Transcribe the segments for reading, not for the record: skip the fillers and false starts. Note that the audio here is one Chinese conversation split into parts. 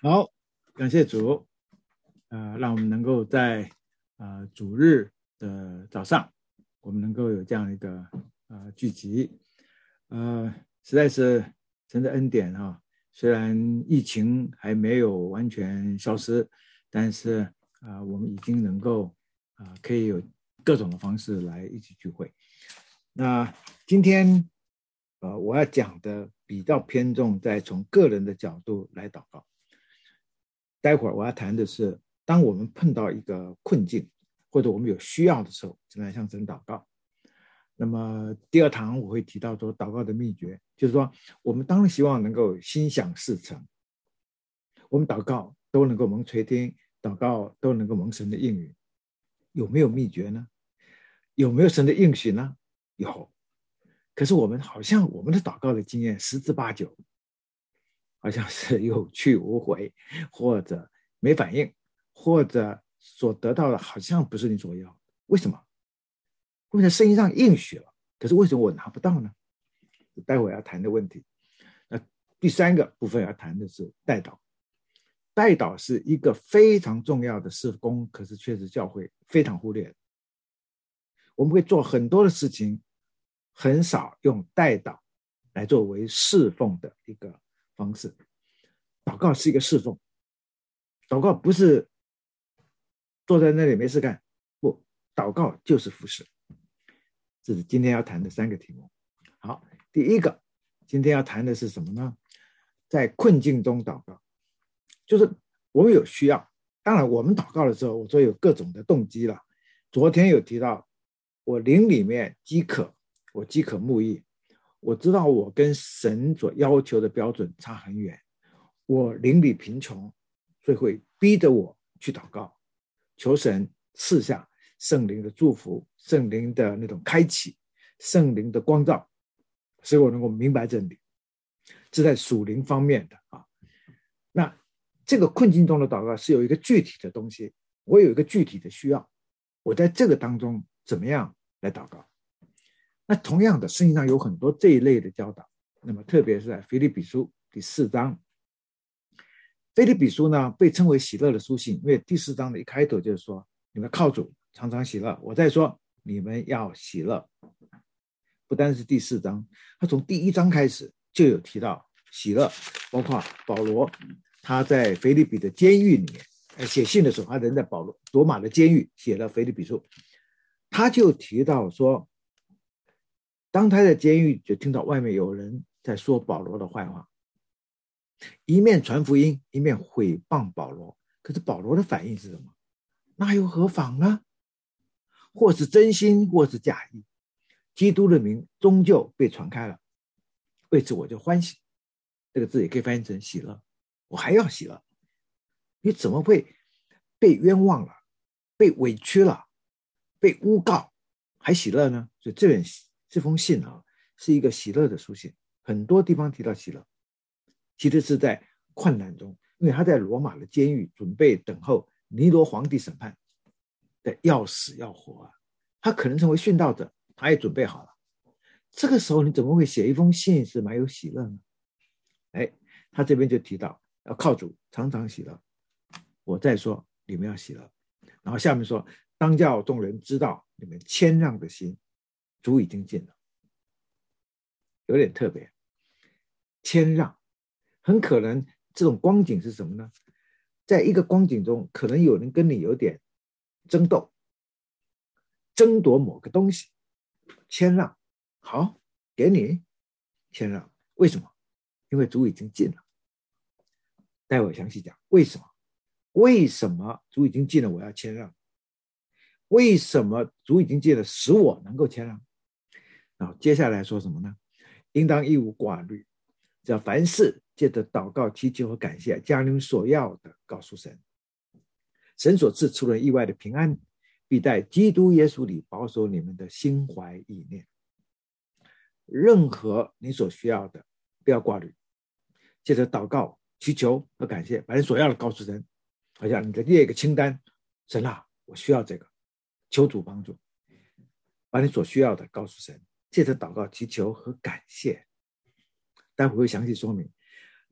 好，感谢主，让我们能够在主日的早上，我们能够有这样一个聚集，实在是神的恩典啊。虽然疫情还没有完全消失，但是我们已经能够可以有各种的方式来一起聚会。那今天我要讲的比较偏重在从个人的角度来祷告。待会儿我要谈的是，当我们碰到一个困境，或者我们有需要的时候，怎么样向神祷告。那么第二堂我会提到说祷告的秘诀，就是说我们当然希望能够心想事成，我们祷告都能够蒙垂听，祷告都能够蒙神的应允。有没有秘诀呢？有没有神的应许呢？有。可是我们好像我们的祷告的经验十之八九好像是有去无回，或者没反应，或者所得到的好像不是你所要的。为什么？为什么圣经上应许了，可是为什么我拿不到呢？待会要谈的问题。那第三个部分要谈的是代祷。代祷是一个非常重要的事工，可是确实教会非常忽略。我们会做很多的事情，很少用代祷来作为侍奉的一个方式。祷告是一个侍奉，祷告不是坐在那里没事干，不，祷告就是服事。这是今天要谈的三个题目。好，第一个，今天要谈的是什么呢？在困境中祷告，就是我们有需要。当然我们祷告的时候，我说有各种的动机了。昨天有提到我灵里面饥渴，我饥渴慕义，我知道我跟神所要求的标准差很远，我灵里贫穷，所以会逼着我去祷告，求神赐下圣灵的祝福，圣灵的那种开启，圣灵的光照，使我能够明白真理。这在属灵方面的啊。那这个困境中的祷告是有一个具体的东西，我有一个具体的需要，我在这个当中怎么样来祷告。那同样的，圣经上有很多这一类的教导，那么特别是在腓立比书第4章。腓立比书呢被称为喜乐的书信，因为第4章的一开头就是说，你们靠主常常喜乐。我在说你们要喜乐，不单是第4章，他从第1章开始就有提到喜乐，包括保罗他在腓立比的监狱里面写信的时候，他人在罗马的监狱写了腓立比书，他就提到说，当他在监狱就听到外面有人在说保罗的坏话，一面传福音，一面毁谤保罗。可是保罗的反应是什么？那又何妨呢？或是真心，或是假意，基督的名终究被传开了，为此我就欢喜。这个字也可以翻译成喜乐，我还要喜乐。你怎么会被冤枉了，被委屈了，被诬告，还喜乐呢？所以这封信啊，是一个喜乐的书信，很多地方提到喜乐，其实是在困难中，因为他在罗马的监狱准备等候尼罗皇帝审判的要死要活啊，他可能成为殉道者，他也准备好了。这个时候你怎么会写一封信是蛮有喜乐呢？他这边就提到要靠主常常喜乐。我再说你们要喜乐，然后下面说当叫众人知道你们谦让的心主已经尽了。有点特别，谦让很可能这种光景是什么呢？在一个光景中，可能有人跟你有点争斗，争夺某个东西，谦让，好，给你谦让。为什么？因为主已经尽了。待会详细讲为什么。为什么主已经尽了我要谦让？为什么主已经尽了使我能够谦让？然后接下来说什么呢？应当一无挂虑，只要凡事借着祷告祈求和感谢，将你们所要的告诉神。神所赐出人意外的平安，必在基督耶稣里保守你们的心怀意念。任何你所需要的不要挂虑，借着祷告祈求和感谢，把你所要的告诉神。好像你的列一个清单，神啊，我需要这个，求主帮助，把你所需要的告诉神，借着祷告祈求和感谢。待会会详细说明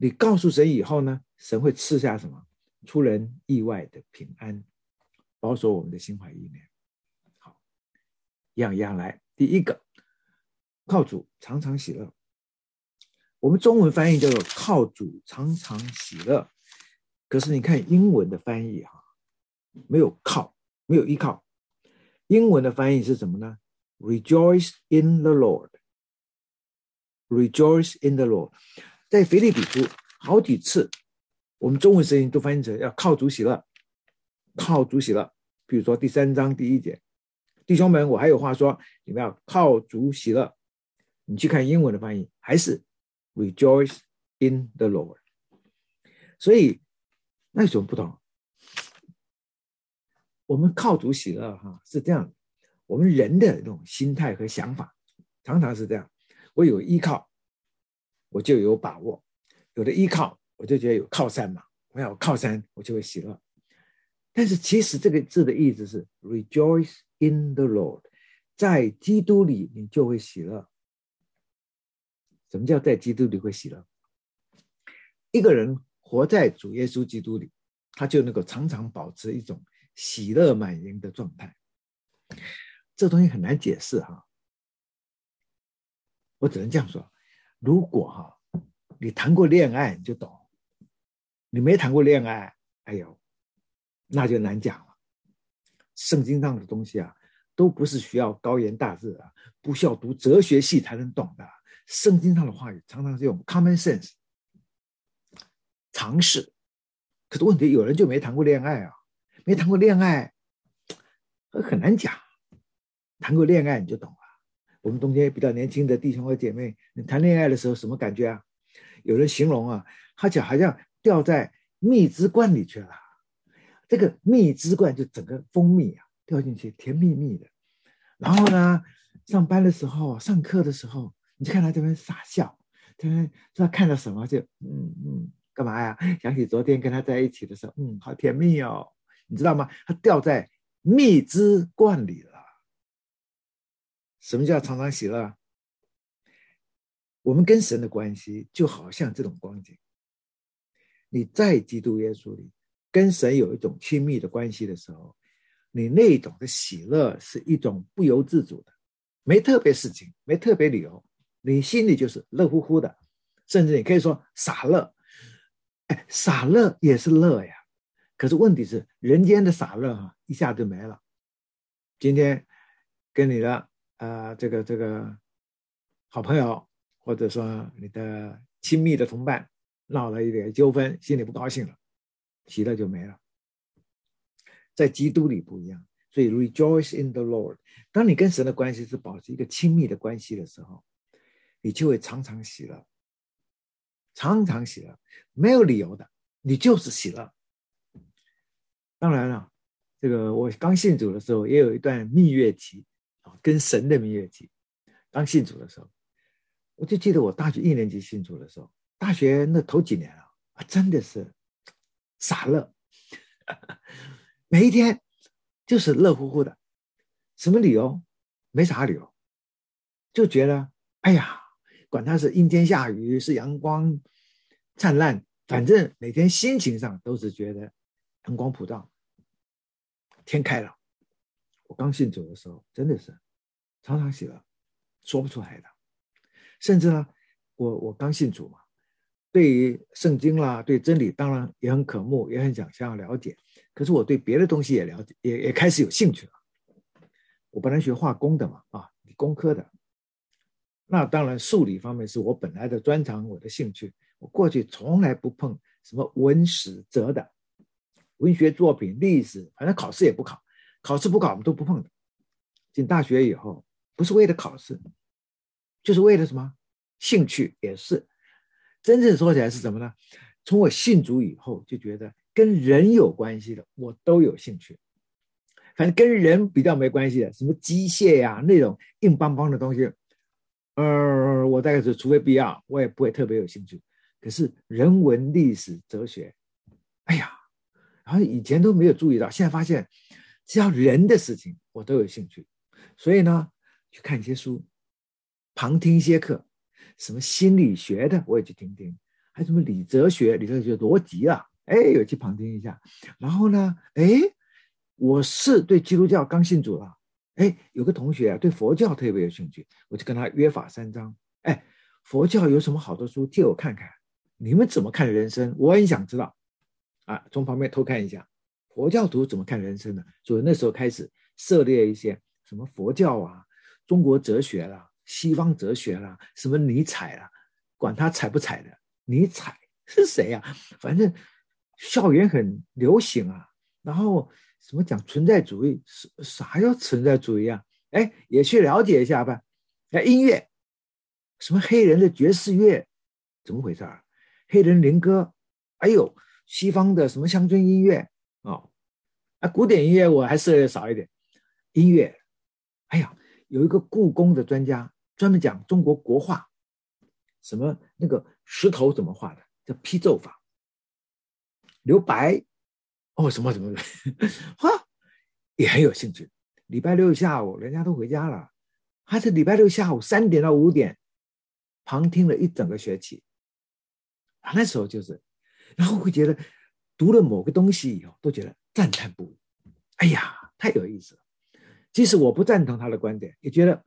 你告诉神以后呢，神会赐下什么？出人意外的平安，保守我们的心怀意念。好，一样一样来。第一个，靠主常常喜乐。我们中文翻译叫做靠主常常喜乐，可是你看英文的翻译没有靠，没有依靠。英文的翻译是什么呢？ Rejoice in the Lord。 Rejoice in the Lord。 在腓立比书好几次我们中文圣经都翻译成要靠主喜乐，靠主喜乐。比如说第3章第1节，弟兄们，我还有话说，你们要靠主喜乐。你去看英文的翻译还是 Rejoice in the Lord。 所以那有什么不同？我们靠主喜乐是这样的，我们人的那种心态和想法常常是这样，我有依靠我就有把握，有了依靠我就觉得有靠山嘛，我要有靠山我就会喜乐。但是其实这个字的意思是 Rejoice in the Lord， 在基督里你就会喜乐。什么叫在基督里会喜乐？一个人活在主耶稣基督里，他就能够常常保持一种喜乐满盈的状态。这东西很难解释我只能这样说，如果你谈过恋爱你就懂，你没谈过恋爱，哎呦，那就难讲了。圣经上的东西都不是需要高言大志不需要读哲学系才能懂的。圣经上的话语常常是用 common sense 常识。可是问题有人就没谈过恋爱没谈过恋爱很难讲，谈过恋爱你就懂了。我们中间比较年轻的弟兄和姐妹，你谈恋爱的时候什么感觉有人形容他脚好像掉在蜜汁罐里去了。这个蜜汁罐就整个蜂蜜掉进去，甜蜜蜜的。然后呢，上班的时候上课的时候你就看他这边傻笑，这边不知道看到什么就干嘛呀？想起昨天跟他在一起的时候好甜蜜哦，你知道吗？他掉在蜜汁罐里了。什么叫常常喜乐？我们跟神的关系就好像这种光景，你在基督耶稣里跟神有一种亲密的关系的时候，你那种的喜乐是一种不由自主的，没特别事情，没特别理由，你心里就是乐乎乎的，甚至你可以说傻乐。傻乐也是乐呀，可是问题是人间的傻乐一下就没了。今天跟你的这个好朋友或者说你的亲密的同伴闹了一点纠纷，心里不高兴了，喜乐就没了。在基督里不一样，所以 rejoice in the Lord。 当你跟神的关系是保持一个亲密的关系的时候，你就会常常喜乐，常常喜乐，没有理由的，你就是喜乐。当然了，这个我刚信主的时候也有一段蜜月期跟神的蜜月期。刚信主的时候，我就记得我大学1年级信主的时候，大学那头几年真的是傻乐，每一天就是乐乎乎的，什么理由？没啥理由，就觉得哎呀，管它是阴天下雨是阳光灿烂，反正每天心情上都是觉得阳光普照，天开了。我刚信主的时候真的是常常喜乐，说不出来的。甚至呢，我刚信主嘛，对于圣经啦，对真理当然也很渴慕，也很想要了解。可是我对别的东西也了解，也开始有兴趣了。我本来学化工的嘛，理工科的，那当然数理方面是我本来的专长，我的兴趣。我过去从来不碰什么文史哲的文学作品、历史，反正考试也不考，考试不考我们都不碰的。进大学以后，不是为了考试，就是为了什么？兴趣也是。真正说起来是什么呢？从我信主以后，就觉得跟人有关系的我都有兴趣。反正跟人比较没关系的，什么机械呀那种硬邦邦的东西，我大概是除非必要，我也不会特别有兴趣。可是人文、历史、哲学，哎呀，然后以前都没有注意到，现在发现只要人的事情我都有兴趣。所以呢，去看一些书，旁听一些课，什么心理学的我也去听听， 还有什么理哲学逻辑啊，有去旁听一下。然后呢，我是对基督教刚信主了，有个同学啊对佛教特别有兴趣，我就跟他约法三章，佛教有什么好的书借我看看，你们怎么看人生，我很想知道啊，从旁边偷看一下佛教徒怎么看人生的。所以那时候开始涉猎一些什么佛教啊、中国哲学啦、西方哲学啦、什么尼采啦，管他采不采的，尼采是谁啊？反正校园很流行啊。然后什么讲存在主义，啥叫存在主义啊？也去了解一下吧。音乐，什么黑人的爵士乐，怎么回事啊？黑人灵歌，西方的什么乡村音乐古典音乐我还涉猎少一点。音乐，有一个故宫的专家专门讲中国国画，什么那个石头怎么画的，叫批奏法。留白，什么也很有兴趣。礼拜六下午人家都回家了，他是礼拜六下午3点到5点旁听了一整个学期。那时候就是，然后会觉得读了某个东西以后都觉得赞叹不已，太有意思了。即使我不赞同他的观点，也觉得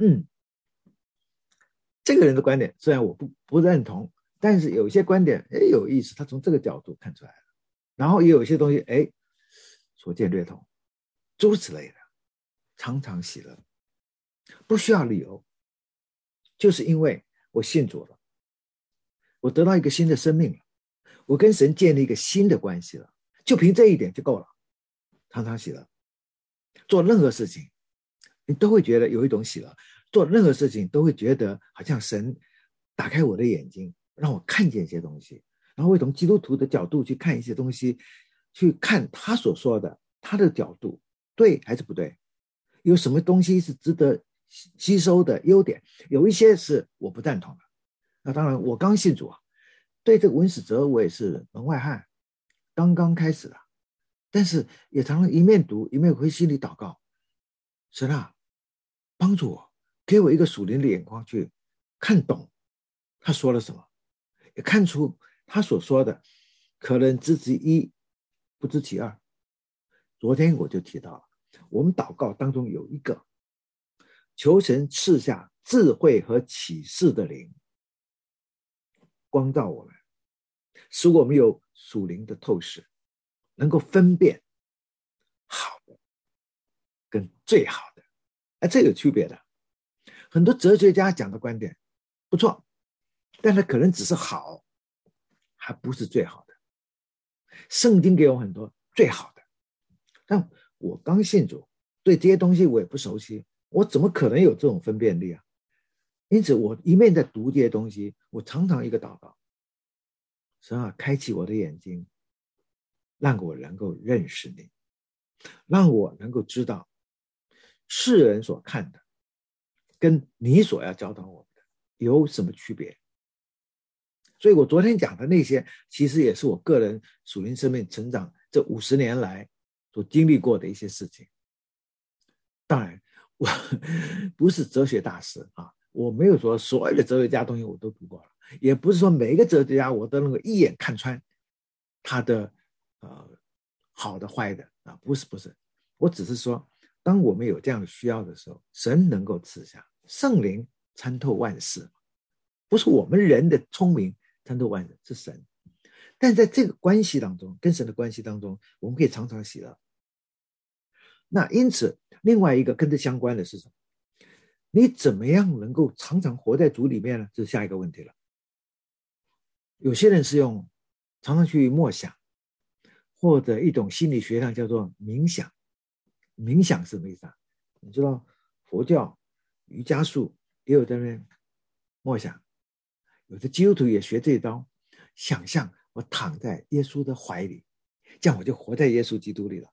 这个人的观点虽然我不认同，但是有一些观点有意思，他从这个角度看出来了。然后也有一些东西所见略同，诸此类的，常常喜乐，不需要理由，就是因为我信主了，我得到一个新的生命了，我跟神建立一个新的关系了，就凭这一点就够了，常常喜乐。做任何事情你都会觉得有一种喜乐，做任何事情都会觉得好像神打开我的眼睛，让我看见一些东西，然后会从基督徒的角度去看一些东西，去看他所说的，他的角度对还是不对，有什么东西是值得吸收的优点，有一些是我不赞同的。那当然我刚信主对这个文史哲我也是门外汉，刚刚开始的，但是也常常一面读一面回心里祷告，神啊，帮助我，给我一个属灵的眼光去看懂他说了什么，也看出他所说的可能知其一不知其二。昨天我就提到了，我们祷告当中有一个求神赐下智慧和启示的灵，光照我们，使我们有属灵的透视，能够分辨好的跟最好的。这有区别的。很多哲学家讲的观点不错，但它可能只是好，还不是最好的。圣经给我很多最好的，但我刚信主，对这些东西我也不熟悉，我怎么可能有这种分辨力啊？因此我一面在读这些东西，我常常一个祷告，神啊，开启我的眼睛，让我能够认识你，让我能够知道世人所看的跟你所要教导我们的有什么区别。所以我昨天讲的那些其实也是我个人属灵生命成长这50年来所经历过的一些事情。当然我不是哲学大师我没有说所有的哲学家东西我都读过了，也不是说每一个哲学家我都能够一眼看穿他的好的坏的不是，我只是说当我们有这样的需要的时候，神能够赐下，圣灵参透万事，不是我们人的聪明参透万事，是神。但在这个关系当中，跟神的关系当中，我们可以常常喜乐。那因此另外一个跟这相关的是什么？你怎么样能够常常活在主里面呢？这是下一个问题了。有些人是用常常去默想，或者一种心理学上叫做冥想。冥想是什么意思啊？你知道佛教瑜伽术也有在那边默想，有的基督徒也学这一招，想象我躺在耶稣的怀里，这样我就活在耶稣基督里了。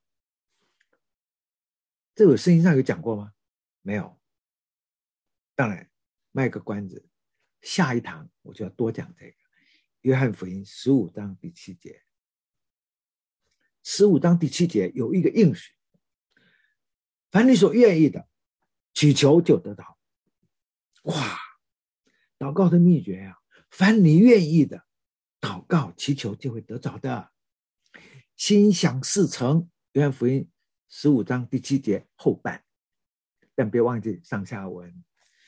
这个圣经上有讲过吗？没有。当然卖个关子，下一堂我就要多讲这个。约翰福音15章第7节，15章第7节有一个应许，凡你所愿意的，祈求就得到。哇，祷告的秘诀凡你愿意的， 祷告祈求就会得着的。心想事成，约翰福音15章第7节后半，但别忘记上下文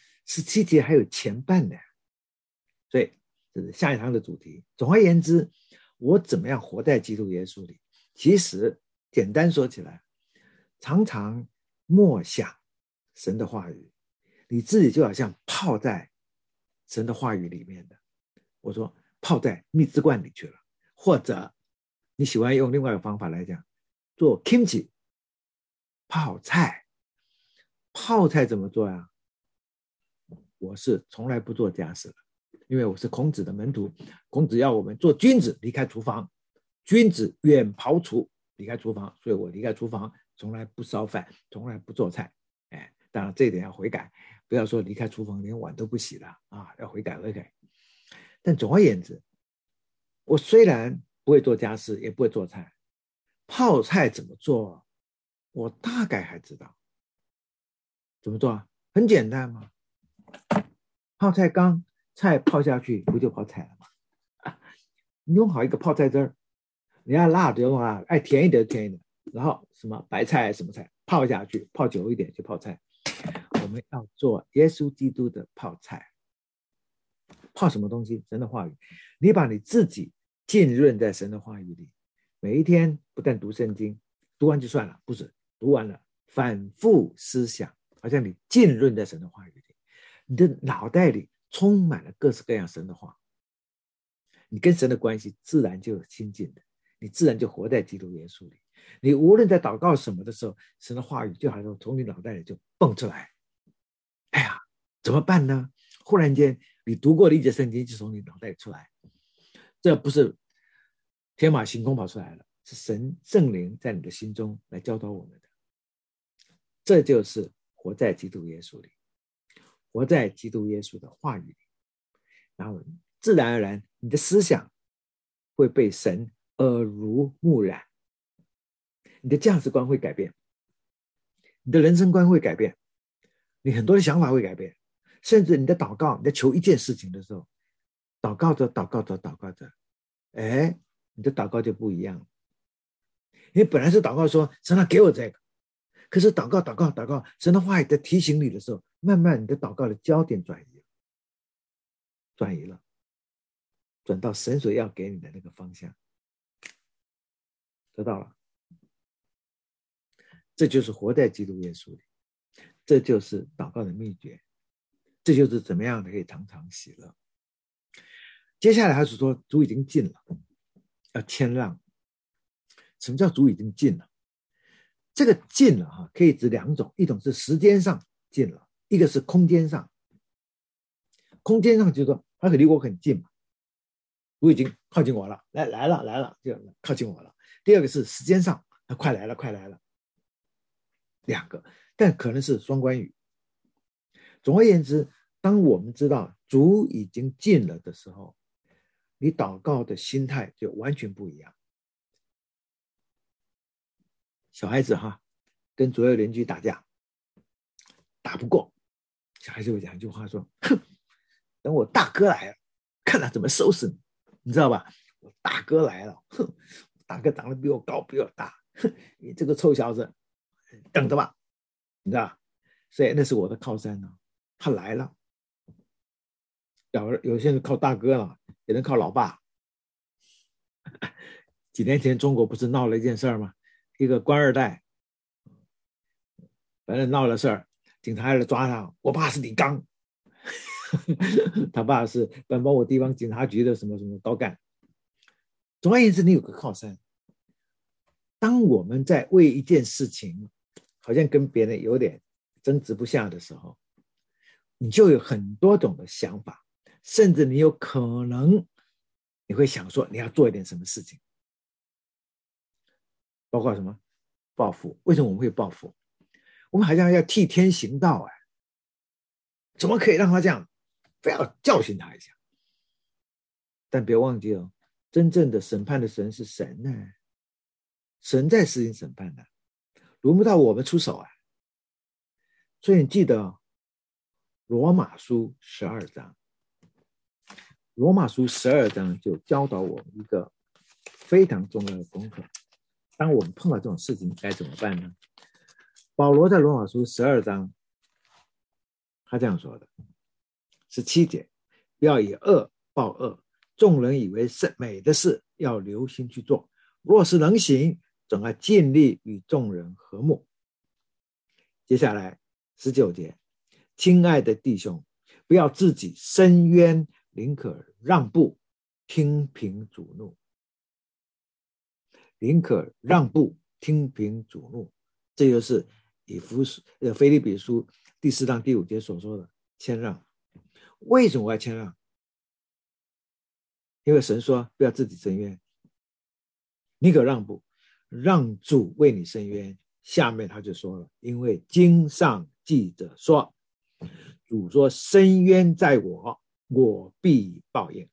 ，17节还有前半的。所以这是下一堂的主题。总而言之，我怎么样活在基督耶稣里？其实简单说起来，常常默想神的话语，你自己就好像泡在神的话语里面的。我说泡在蜜汁罐里去了，或者你喜欢用另外一个方法来讲，做 kimchi 泡菜。泡菜怎么做呀？我是从来不做家事的，因为我是孔子的门徒。孔子要我们做君子，离开厨房，君子远庖厨，离开厨房，所以我离开厨房，从来不烧饭，从来不做菜。当然这一点要悔改，不要说离开厨房连碗都不洗了啊，要悔改悔改。但总而言之，我虽然不会做家事，也不会做菜，泡菜怎么做，我大概还知道。怎么做啊？很简单嘛，泡菜缸，菜泡下去不就泡菜了吗？你用好一个泡菜汁儿，你要辣的用啊，爱甜一点甜一点，然后什么白菜什么菜泡下去，泡久一点就泡菜。我们要做耶稣基督的泡菜。泡什么东西？神的话语。你把你自己浸润在神的话语里，每一天不但读圣经，读完就算了，不是读完了反复思想，好像你浸润在神的话语里，你的脑袋里充满了各式各样神的话，你跟神的关系自然就有亲近的，你自然就活在基督耶稣里。你无论在祷告什么的时候，神的话语就好像从你脑袋里就蹦出来。哎呀，怎么办呢？忽然间你读过的一节圣经就从你脑袋里出来，这不是天马行空跑出来了，是神圣灵在你的心中来教导我们的。这就是活在基督耶稣里，活在基督耶稣的话语里，然后自然而然你的思想会被神耳濡目染，你的价值观会改变，你的人生观会改变，你很多的想法会改变，甚至你的祷告，你在求一件事情的时候，祷告着祷告着祷告着，你的祷告就不一样了。因为本来是祷告说神啊给我这个，可是祷告，神的话语在提醒你的时候，慢慢你的祷告的焦点转移了，转到神所要给你的那个方向，得到了。这就是活在基督耶稣里，这就是祷告的秘诀，这就是怎么样的可以常常喜乐。接下来还是说主已经尽了，要谦让。什么叫主已经尽了？这个尽了可以指两种，一种是时间上尽了，一个是空间上。空间上就是说他离我很近嘛，主已经靠近我了，来了，就靠近我了。第二个是时间上，他快来了，两个，但可能是双关语。总而言之，当我们知道主已经尽了的时候，你祷告的心态就完全不一样。小孩子跟左右邻居打架，打不过，小孩子会讲一句话说：哼，等我大哥来了，看他怎么收拾你，你知道吧？我大哥来了，哼，大哥长得比我高比我大，哼，你这个臭小子，等着吧，你知道吧？所以那是我的靠山呢，他来了。有些人靠大哥了，有人靠老爸。几年前中国不是闹了一件事吗？一个官二代，反正闹了事儿，警察来抓他，我爸是李刚，他爸是本某地方警察局的什么什么高干。总而言之，你有个靠山。当我们在为一件事情好像跟别人有点争执不下的时候，你就有很多种的想法，甚至你有可能你会想说你要做一点什么事情，包括什么报复。为什么我们会报复？我们好像要替天行道，怎么可以让他这样，非要教训他一下。但别忘记哦，真正的审判的神是神呢，神在施行审判的，轮不到我们出手。所以你记得罗马书12章， 罗马书12章就教导我们一个非常重要的功课。当我们碰到这种事情该怎么办呢？保罗在罗马书12章他这样说的，17节，不要以恶报恶，众人以为是美的事，要留心去做，若是能行，总要尽力与众人和睦。接下来19节，亲爱的弟兄，不要自己伸冤，宁可让步，听凭主怒。宁可让步，听凭主怒，这就是腓立比书第4章第5节所说的谦让。为什么我要谦让？因为神说不要自己伸冤，宁可让步，让主为你伸冤。下面他就说了，因为经上记着说，主说伸冤在我，我必报应。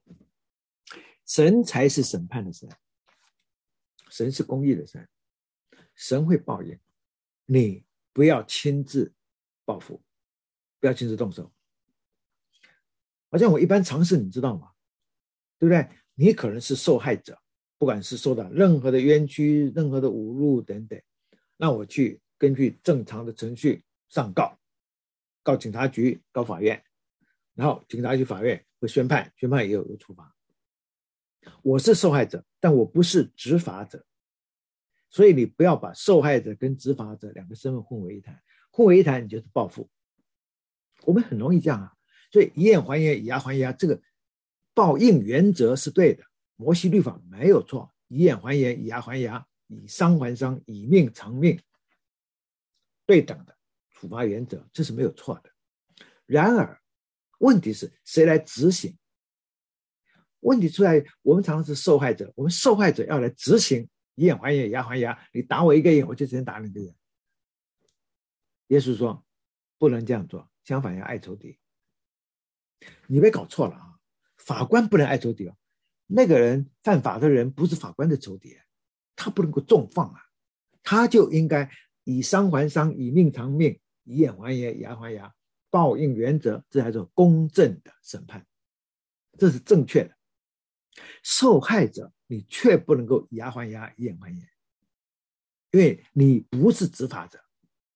神才是审判的神，神是公义的神，神会报应，你不要亲自报复，不要亲自动手。好像我一般常识你知道吗？对不对？你可能是受害者，不管是受到任何的冤屈，任何的侮辱等等，那我去根据正常的程序上告警察局，告法院，然后警察局法院会宣判，宣判也有处罚。我是受害者，但我不是执法者，所以你不要把受害者跟执法者两个身份混为一谈，混为一谈你就是报复。我们很容易这样啊，所以以眼还眼，以牙还牙，这个报应原则是对的，摩西律法没有错，以眼还眼，以牙还牙，以伤还伤，以命偿命，对等的处罚原则，这是没有错的。然而问题是谁来执行？问题出来，我们常常是受害者，我们受害者要来执行，以眼还眼，以牙还牙，你打我一个眼，我就只能打你一个眼。耶稣说不能这样做，相反要爱仇敌。你别搞错了啊！法官不能爱仇敌哦，那个人犯法的人不是法官的仇敌，他不能够重放啊，他就应该以伤还伤，以命偿命，以眼还眼，以牙还牙，报应原则，这才是公正的审判，这是正确的。受害者你却不能够以牙还牙，以眼还眼，因为你不是执法者。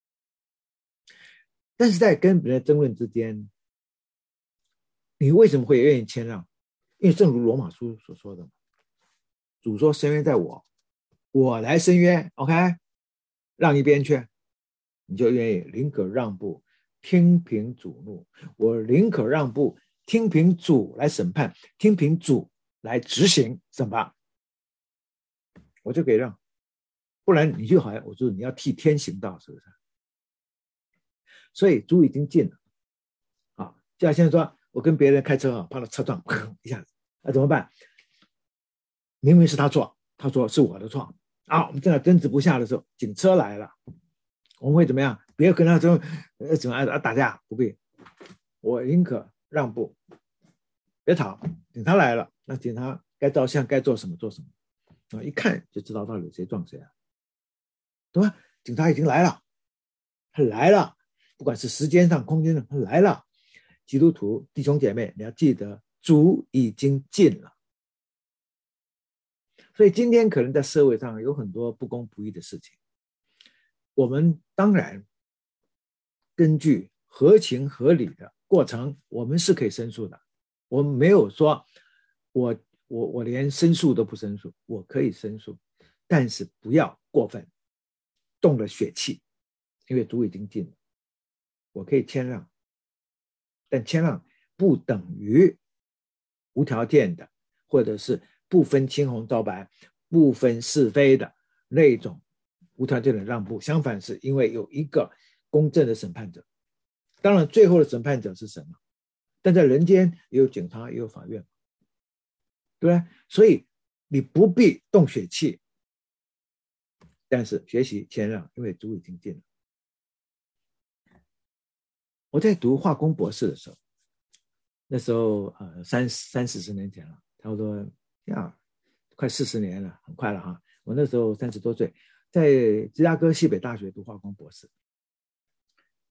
但是在跟别人争论之间，你为什么会愿意谦让？因为正如罗马书所说的，主说伸冤在我，我来伸冤 OK， 让一边去，你就愿意宁可让步，听凭主怒。我宁可让步，听凭主来审判，听凭主来执行审判，我就给让。不然你就好像我说你要替天行道，是不是？所以主已经尽了啊！就像现在说我跟别人开车啊，怕他车撞一下子，那怎么办？明明是他错，他说是我的错啊！我们正在争执不下的时候，警车来了，我们会怎么样？别跟他说怎么打架，不必，我宁可让步，别吵。警察来了，那警察该照相该做什么做什么啊！一看就知道到底谁撞谁啊，对吧？警察已经来了，他来了，不管是时间上空间上，他来了。基督徒弟兄姐妹，你要记得主已经尽了。所以今天可能在社会上有很多不公不义的事情，我们当然根据合情合理的过程，我们是可以申诉的。我们没有说我连申诉都不申诉，我可以申诉，但是不要过分动了血气，因为主已经尽了。我可以谦让，但谦让不等于无条件的，或者是不分青红皂白、不分是非的那种无条件的让步。相反，是因为有一个公正的审判者。当然，最后的审判者是神嘛，但在人间也有警察，也有法院，对不对？所以你不必动血气，但是学习谦让，因为主已经尽了。我在读化工博士的时候，那时候30-40年前了，差不多快40年了，很快了哈。我那时候30多岁，在芝加哥西北大学读化工博士。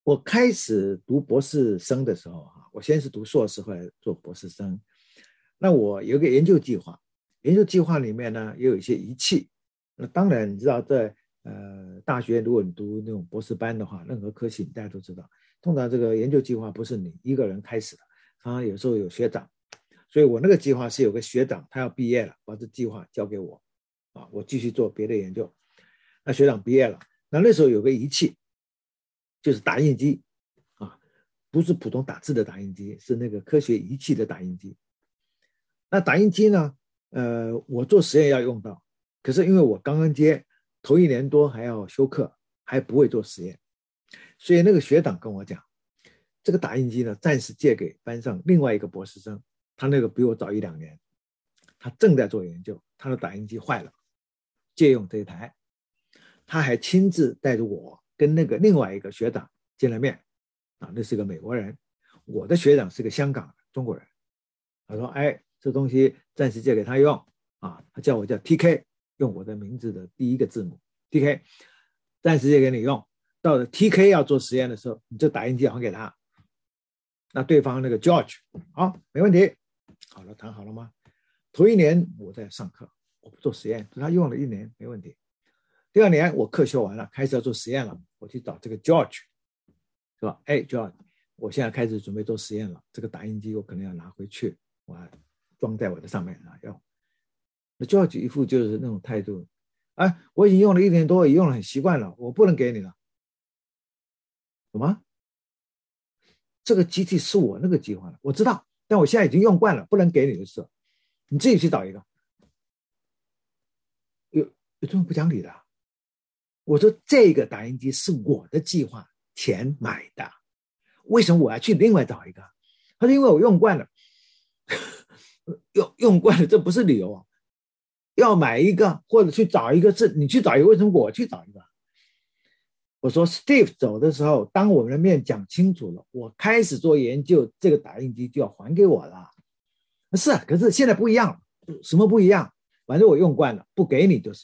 我开始读博士生的时候我先是读硕士，后来做博士生。那我有个研究计划，研究计划里面呢也有一些仪器。那当然你知道在大学如果你读那种博士班的话，任何科系大家都知道，通常这个研究计划不是你一个人开始的，常常有时候有学长。所以我那个计划是有个学长他要毕业了，把这计划交给我我继续做别的研究。那学长毕业了，那时候有个仪器，就是打印机不是普通打字的打印机，是那个科学仪器的打印机。那打印机呢我做实验要用到，可是因为我刚刚接，头1年多还要修课，还不会做实验，所以那个学长跟我讲，这个打印机呢暂时借给班上另外一个博士生，他那个比我早1-2年，他正在做研究，他的打印机坏了，借用这一台。他还亲自带着我跟那个另外一个学长见了面那是个美国人，我的学长是个香港的中国人。他说这东西暂时借给他用他叫我叫 TK， 用我的名字的第一个字母 TK， 暂时借给你用，到了 TK 要做实验的时候，你这打印机还给他。那对方那个 George 好，没问题，好了，谈好了吗？头1年我在上课，我不做实验，他用了1年没问题。第2年我课修完了，开始要做实验了，我去找这个 George， 是吧？George， 我现在开始准备做实验了，这个打印机我可能要拿回去，我要装在我的上面要。那 George 一副就是那种态度，我已经用了1年多，也用了很习惯了，我不能给你了。什么？这个机器是我那个计划的，我知道，但我现在已经用惯了，不能给你的事，你自己去找一个。有这么不讲理的？我说这个打印机是我的计划钱买的，为什么我要去另外找一个？他说因为我用惯了。用惯了，这不是理由要买一个或者去找一个，是你去找一个，为什么我去找一个？我说 Steve 走的时候，当我们的面讲清楚了，我开始做研究，这个打印机就要还给我了。是，可是现在不一样了。什么不一样？反正我用惯了，不给你就是。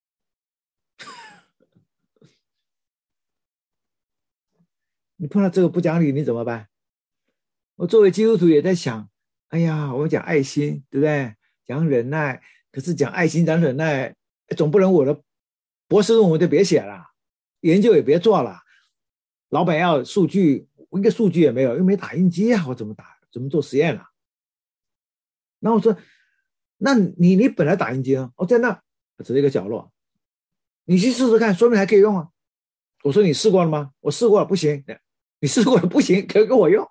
你碰到这个不讲理你怎么办？我作为基督徒也在想，哎呀，我们讲爱心对不对？讲忍耐，可是讲爱心讲忍耐总不能我的博士论文就别写了，研究也别做了，老板要数据，我一个数据也没有，又没打印机我怎么做实验了？然后我说那你本来打印机在那，指了一个角落，你去试试看，说明还可以用我说你试过了吗？我试过了，不行。你试过了不行，可以给我用。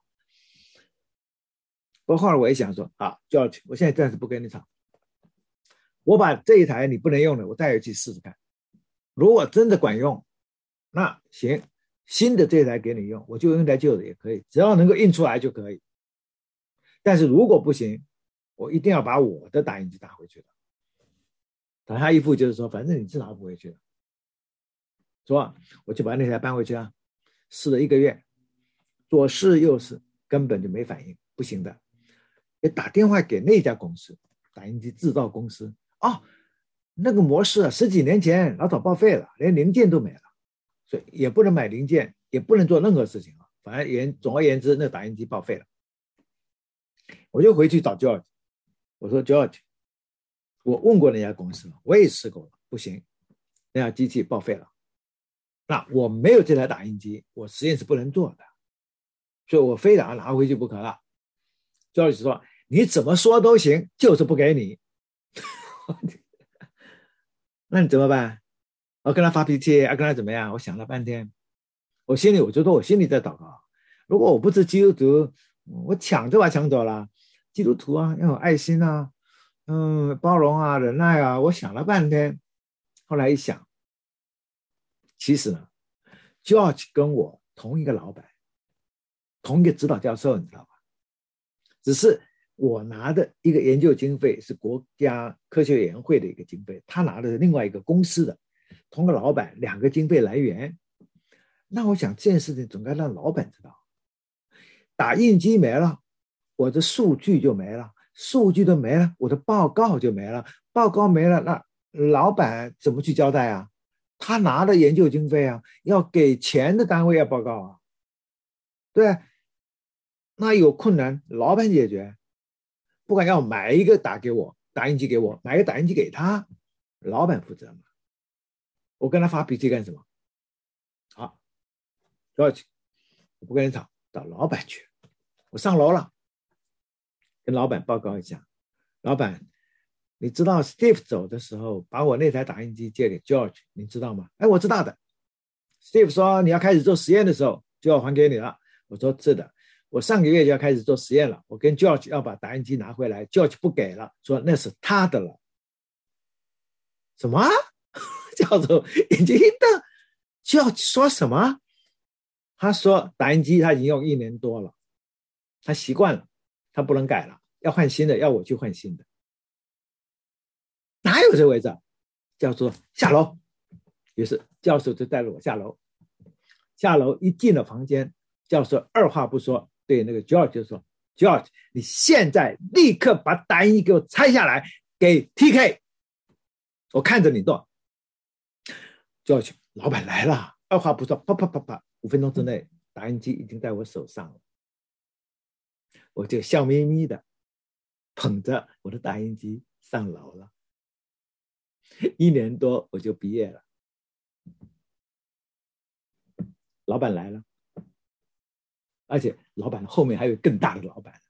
不过后来我也想说George， 我现在暂时不跟你吵，我把这一台你不能用的我带回去试试看，如果真的管用那行，新的这一台给你用，我就用台旧的也可以，只要能够印出来就可以。但是如果不行，我一定要把我的打印机打回去的。打他一副就是说反正你是拿不回去的，是吧？我就把那台搬回去试了1个月，左试右试根本就没反应，不行的。也打电话给那家公司，打印机制造公司那个模式10几年前老早报废了，连零件都没了，所以也不能买零件，也不能做任何事情反正总而言之那打印机报废了。我就回去找 George， 我说 George， 我问过那家公司了，我也试过了，不行，那家机器报废了，那我没有这台打印机，我实验是不能做的，所以我非得要拿回去不可了。George 说你怎么说都行，就是不给你。那你怎么办？我跟他发脾气跟他怎么样？我想了半天，我觉得我心里在祷告，如果我不是基督徒，我抢就把抢走了。基督徒要有爱心包容忍耐我想了半天，后来一想，其实呢 George 跟我同一个老板，同一个指导教授，你知道吧？只是我拿的一个研究经费是国家科学委员会的一个经费，他拿的是另外一个公司的，同个老板2个经费来源。那我想这件事情总该让老板知道，打印机没了，我的数据就没了，数据都没了，我的报告就没了，报告没了，那老板怎么去交代他拿的研究经费要给钱的单位要报告对啊，那有困难老板解决，不管要买一个打印机给我，买一个打印机给他，老板负责嘛。我跟他发脾气干什么？好，George，我不跟你吵，到老板去。我上楼了，跟老板报告一下。老板，你知道 Steve 走的时候把我那台打印机借给 George， 你知道吗？哎，我知道的。Steve 说你要开始做实验的时候就要还给你了。我说是的，我上个月就要开始做实验了。我跟 George 要把打印机拿回来 ，George 不给了，说那是他的了。什么？教授眼睛一瞪 ，George 说什么？他说打印机他已经用1年多了，他习惯了，他不能改了，要换新的，要我去换新的。哪有这回事？教授下楼，于是教授就带着我下楼。下楼一进了房间，教授二话不说对那个 George 就说 ：“George， 你现在立刻把打印机给我拆下来，给 TK， 我看着你动。”George， 老板来了，二话不说，啪啪啪啪，5分钟之内，打印机已经在我手上了。我就笑眯眯的捧着我的打印机上楼了。1年多我就毕业了。老板来了，而且老板后面还有更大的老板。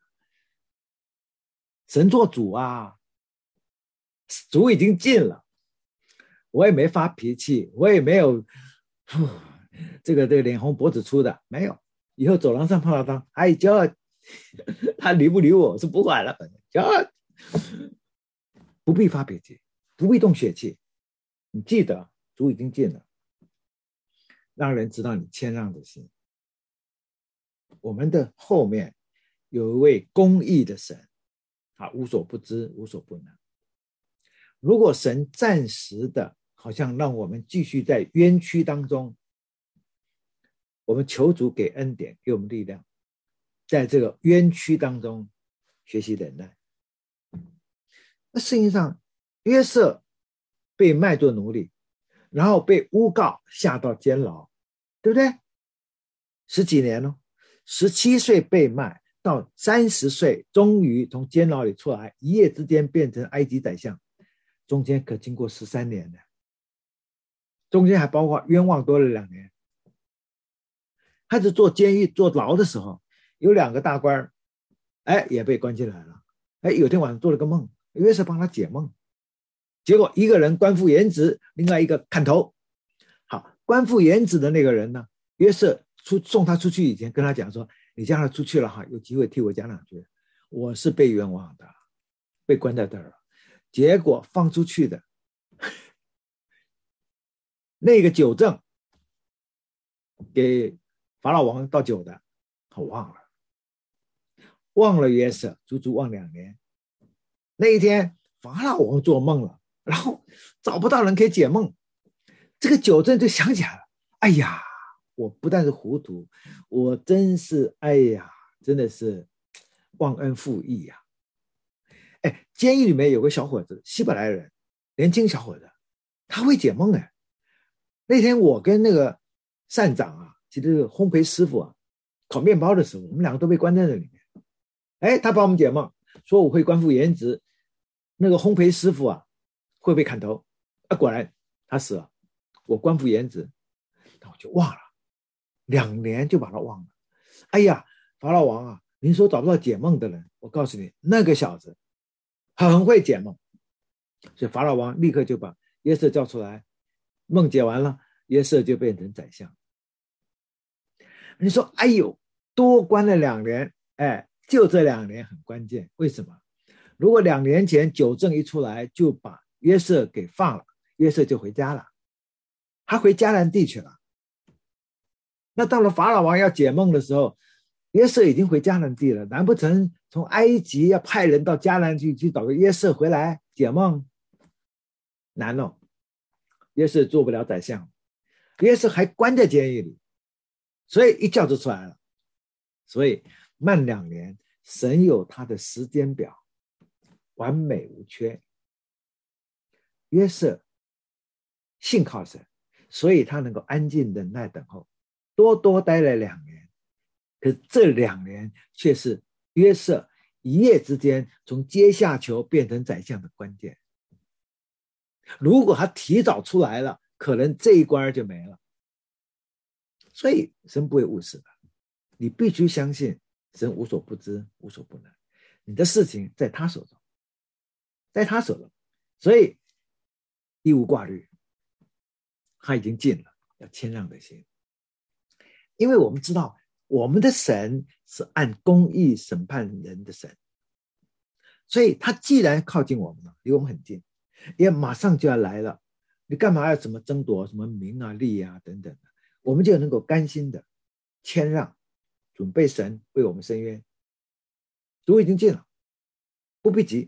神做主啊，主已经进了，我也没发脾气，我也没有这个脸红脖子粗的，没有。以后走廊上碰到他，哎叫他理不理我是不管了，叫不必发脾气，不必动血气。你记得主已经进了，让人知道你谦让的心。我们的后面有一位公义的神，他无所不知，无所不能。如果神暂时的好像让我们继续在冤屈当中，我们求主给恩典，给我们力量，在这个冤屈当中学习忍耐。那圣经上约瑟被卖作奴隶，然后被诬告下到监牢，对不对？10几年了，17岁被卖，到30岁终于从监牢里出来，一夜之间变成埃及宰相，中间可经过13年了，中间还包括冤枉多了2年。他是坐监狱坐牢的时候，有2个大官也被关进来了。有天晚上做了个梦，约瑟帮他解梦，结果一个人官复原职，另外一个砍头。好，官复原职的那个人呢，约瑟送他出去以前跟他讲说，你将来出去了哈，有机会替我讲2句，我是被冤枉的，被关在这儿了。结果放出去的那个酒政给法老王倒酒的，我忘了约瑟，足足忘2年。那一天法老王做梦了，然后找不到人可以解梦，这个酒政就想起来了，哎呀，我不但是糊涂，我真是真的是忘恩负义呀。监狱里面有个小伙子，希伯来人，年轻小伙子，他会解梦。那天我跟那个善长啊，其实烘焙师傅啊，烤面包的时候，我们2个都被关在那里面。他帮我们解梦，说我会官复原职，那个烘焙师傅啊会被砍头。果然他死了，我官复原职，那我就忘了，2年就把他忘了。法老王啊，您说找不到解梦的人，我告诉你，那个小子很会解梦。所以法老王立刻就把约瑟叫出来，梦解完了，约瑟就变成宰相。你说多关了2年，就这2年很关键。为什么？如果2年前酒政一出来就把约瑟给放了，约瑟就回家了，他回迦南地去了。那到了法老王要解梦的时候，约瑟已经回迦南地了，难不成从埃及要派人到迦南去找个约瑟回来解梦？难哦，约瑟做不了宰相，约瑟还关在监狱里，所以一叫就出来了。所以慢2年，神有他的时间表，完美无缺。约瑟信靠神，所以他能够安静忍耐等候，多待了2年， 可是这2年却是约瑟一夜之间从阶下囚变成宰相的关键。如果他提早出来了，可能这一关就没了。所以神不会误事的，你必须相信神无所不知，无所不能。你的事情在他手中，在他手中，所以一无挂虑，他已经尽了要谦让的心。因为我们知道我们的神是按公义审判人的神，所以他既然靠近我们了，离我们很近，也马上就要来了，你干嘛要怎么争夺什么名啊利啊等等的，我们就能够甘心的谦让，准备神为我们伸冤。主已经尽了，不必急。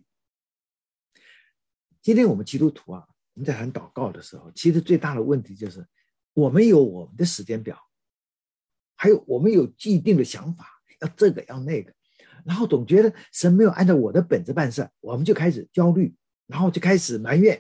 今天我们基督徒啊，我们在谈祷告的时候，其实最大的问题就是我们有我们的时间表，还有我们有既定的想法，要这个要那个，然后总觉得神没有按照我的本子办事，我们就开始焦虑，然后就开始埋怨。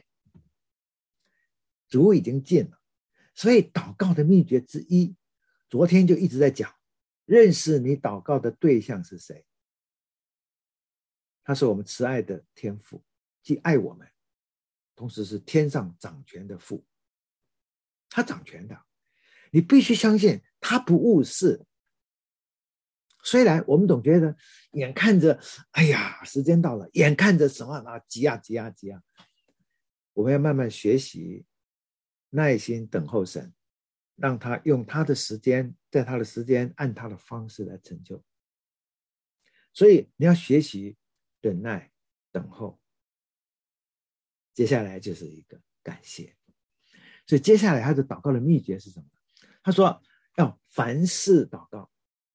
主已经尽了，所以祷告的秘诀之一，昨天就一直在讲，认识你祷告的对象是谁。他是我们慈爱的天父，既爱我们，同时是天上掌权的父，他掌权的，你必须相信他不误事。虽然我们总觉得眼看着哎呀时间到了，眼看着什么急啊，我们要慢慢学习耐心等候神，让他用他的时间，在他的时间按他的方式来成就。所以你要学习忍耐等候。接下来就是一个感谢。所以接下来他的祷告的秘诀是什么？他说要凡事祷告。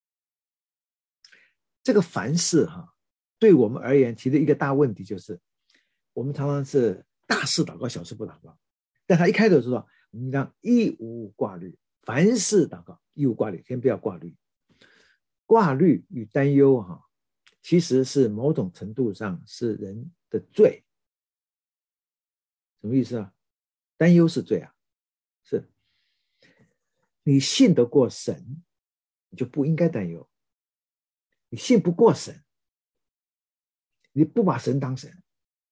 这个凡事对我们而言其实一个大问题就是我们常常是大事祷告，小事不祷告。但他一开头说我们让一无挂虑，凡事祷告，一无挂虑，先不要挂虑。挂虑与担忧其实是某种程度上是人的罪。什么意思啊？担忧是罪啊，是你信得过神，你就不应该担忧。你信不过神，你不把神当神，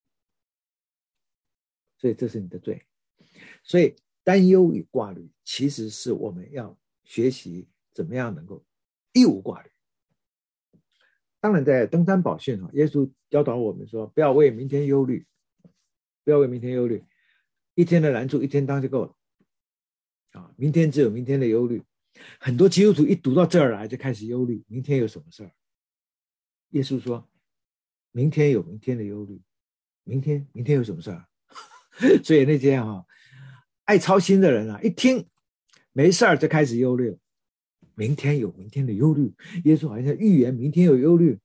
所以这是你的罪。所以担忧与挂虑其实是我们要学习怎么样能够一无挂虑。当然在登山宝训耶稣教导我们说，不要为明天忧虑，不要为明天忧虑，一天的难处一天当就够了明天只有明天的忧虑。很多基督徒一读到这儿来就开始忧虑，明天有什么事儿？耶稣说明天有明天的忧虑，明天有什么事儿？所以那些爱操心的人一听没事儿就开始忧虑，明天有明天的忧虑。耶稣好像预言明天有忧虑。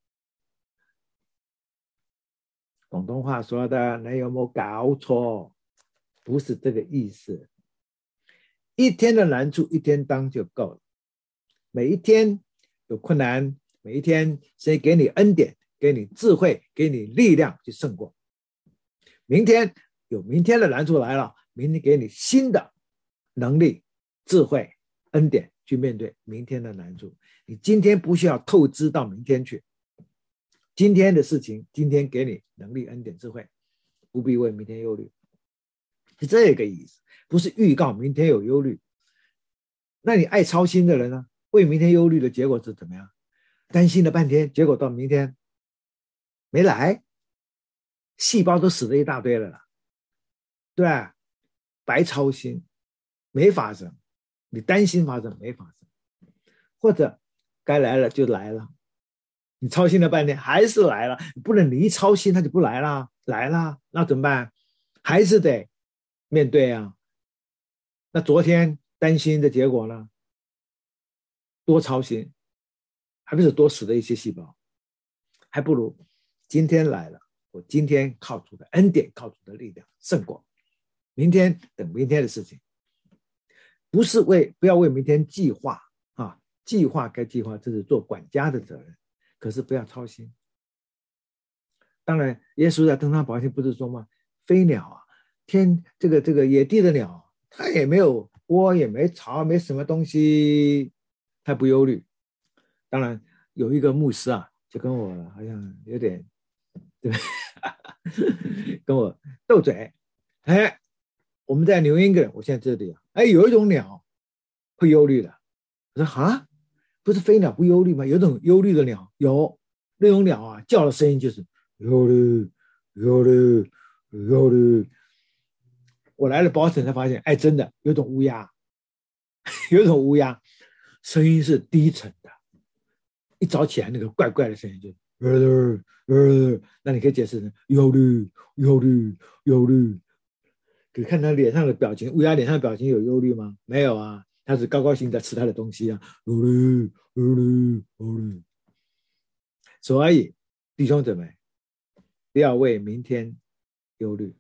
广东话说的你有没有搞错？不是这个意思。一天的难处一天当就够了。每一天有困难，每一天谁给你恩典，给你智慧，给你力量去胜过。明天有明天的难处来了，明天给你新的能力、智慧、恩典去面对明天的难处。你今天不需要透支到明天去，今天的事情今天给你能力、恩典、智慧，不必为明天忧虑，是这个意思。不是预告明天有忧虑。那你爱操心的人呢，为明天忧虑的结果是怎么样？担心了半天，结果到明天没来，细胞都死了一大堆了啦，对吧？白操心没发生，你担心发生没发生，或者该来了就来了，你操心了半天还是来了，不能你一操心他就不来了，来了那怎么办？还是得面对啊。那昨天担心的结果呢？多操心，还不是多死的一些细胞，还不如今天来了，我今天靠主的恩典，靠主的力量胜过明天，等明天的事情。不是不要为明天计划计划该计划，这是做管家的责任，可是不要操心。当然耶稣在登山宝训不是说吗？飞鸟这个野地的鸟，它也没有窝，也没巢，没什么东西，它不忧虑。 当然有一个牧师啊，就跟我好像有点对跟我斗嘴。哎，我们在New England，我现在这里啊，哎，有一种鸟会忧虑的。我说啊，不是飞鸟不忧虑吗？有种忧虑的鸟，有那种鸟啊，叫的声音就是忧虑忧虑忧虑。我来了Boston才发现，哎，真的有种乌鸦，有种乌鸦声音是低沉的，一早起来那个怪怪的声音就那你可以解释成忧虑忧虑忧虑。可看他脸上的表情，乌鸦脸上的表情有忧虑吗？没有啊，他是高高兴在吃他的东西啊，忧虑忧虑忧虑。所以弟兄姊妹，不要为明天忧虑，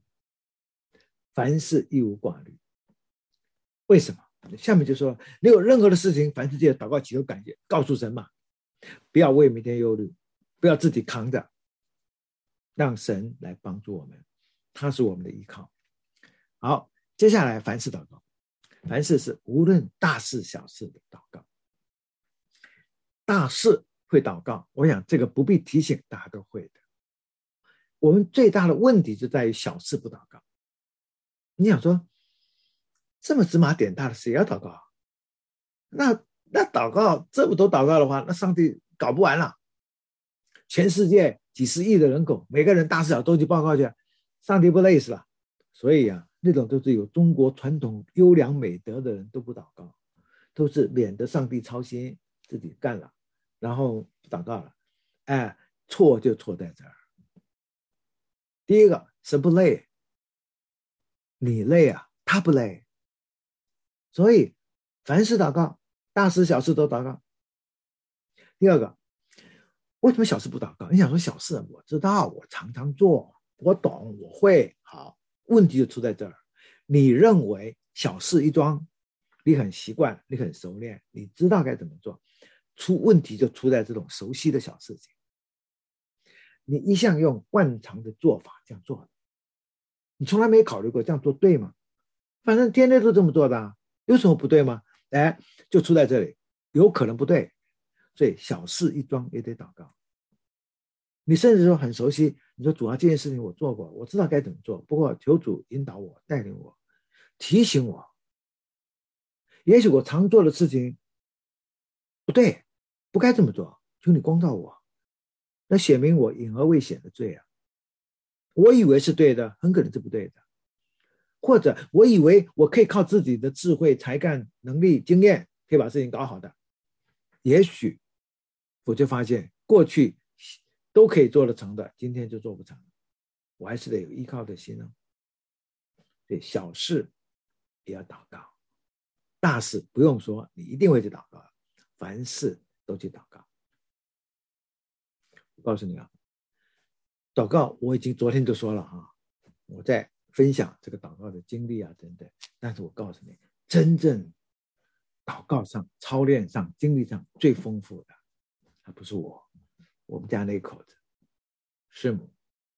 凡事一无挂虑。为什么？下面就说，你有任何的事情，凡事记得祷告祈求感谢，告诉神嘛，不要为明天忧虑，不要自己扛着，让神来帮助我们，他是我们的依靠。好，接下来凡事祷告，凡事是无论大事小事的祷告。大事会祷告，我想这个不必提醒，大家都会的。我们最大的问题就在于小事不祷告。你想说，这么芝麻点大的事也要祷告啊？那祷告这么多祷告的话，那上帝搞不完了。全世界几十亿的人口，每个人大事小都去报告去，上帝不累死了。所以啊，那种都是有中国传统优良美德的人都不祷告，都是免得上帝操心，自己干了，然后不祷告了。哎，错就错在这儿。第一个，神不累，你累啊，他不累。所以凡事祷告，大事小事都祷告。第二个，为什么小事不祷告？你想说小事我知道，我常常做，我懂，我会。好，问题就出在这儿。你认为小事一桩，你很习惯，你很熟练，你知道该怎么做，出问题就出在这种熟悉的小事情。你一向用惯常的做法这样做的，你从来没考虑过这样做对吗？反正天天都这么做的啊，有什么不对吗？哎，就出在这里，有可能不对，所以小事一桩也得祷告。你甚至说很熟悉，你说主要这件事情我做过，我知道该怎么做，不过求主引导我，带领我，提醒我。也许我常做的事情不对，不该这么做，求你光照我，那写明我隐而未显的罪啊。我以为是对的，很可能是不对的。或者我以为我可以靠自己的智慧、才干、能力、经验可以把事情搞好的，也许我就发现过去都可以做得成的，今天就做不成，我还是得有依靠的心哦。所以小事也要祷告，大事不用说，你一定会去祷告，凡事都去祷告。我告诉你啊，祷告我已经昨天就说了啊，我在分享这个祷告的经历啊等等，但是我告诉你，真正祷告上、操练上、经历上最丰富的，还不是我们家那口子师母。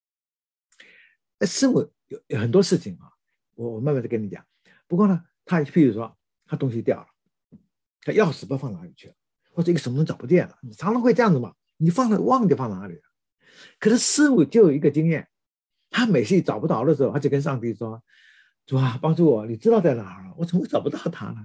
师母有很多事情啊，我慢慢的跟你讲。不过呢，他譬如说他东西掉了，他钥匙不知道放哪里去了，或者一个什么东西找不见了，你常常会这样子嘛，你放了忘记放哪里了。可是师母就有一个经验，他每次找不到的时候，他就跟上帝说：“主啊，帮助我，你知道在哪儿了？我怎么会找不到他呢？”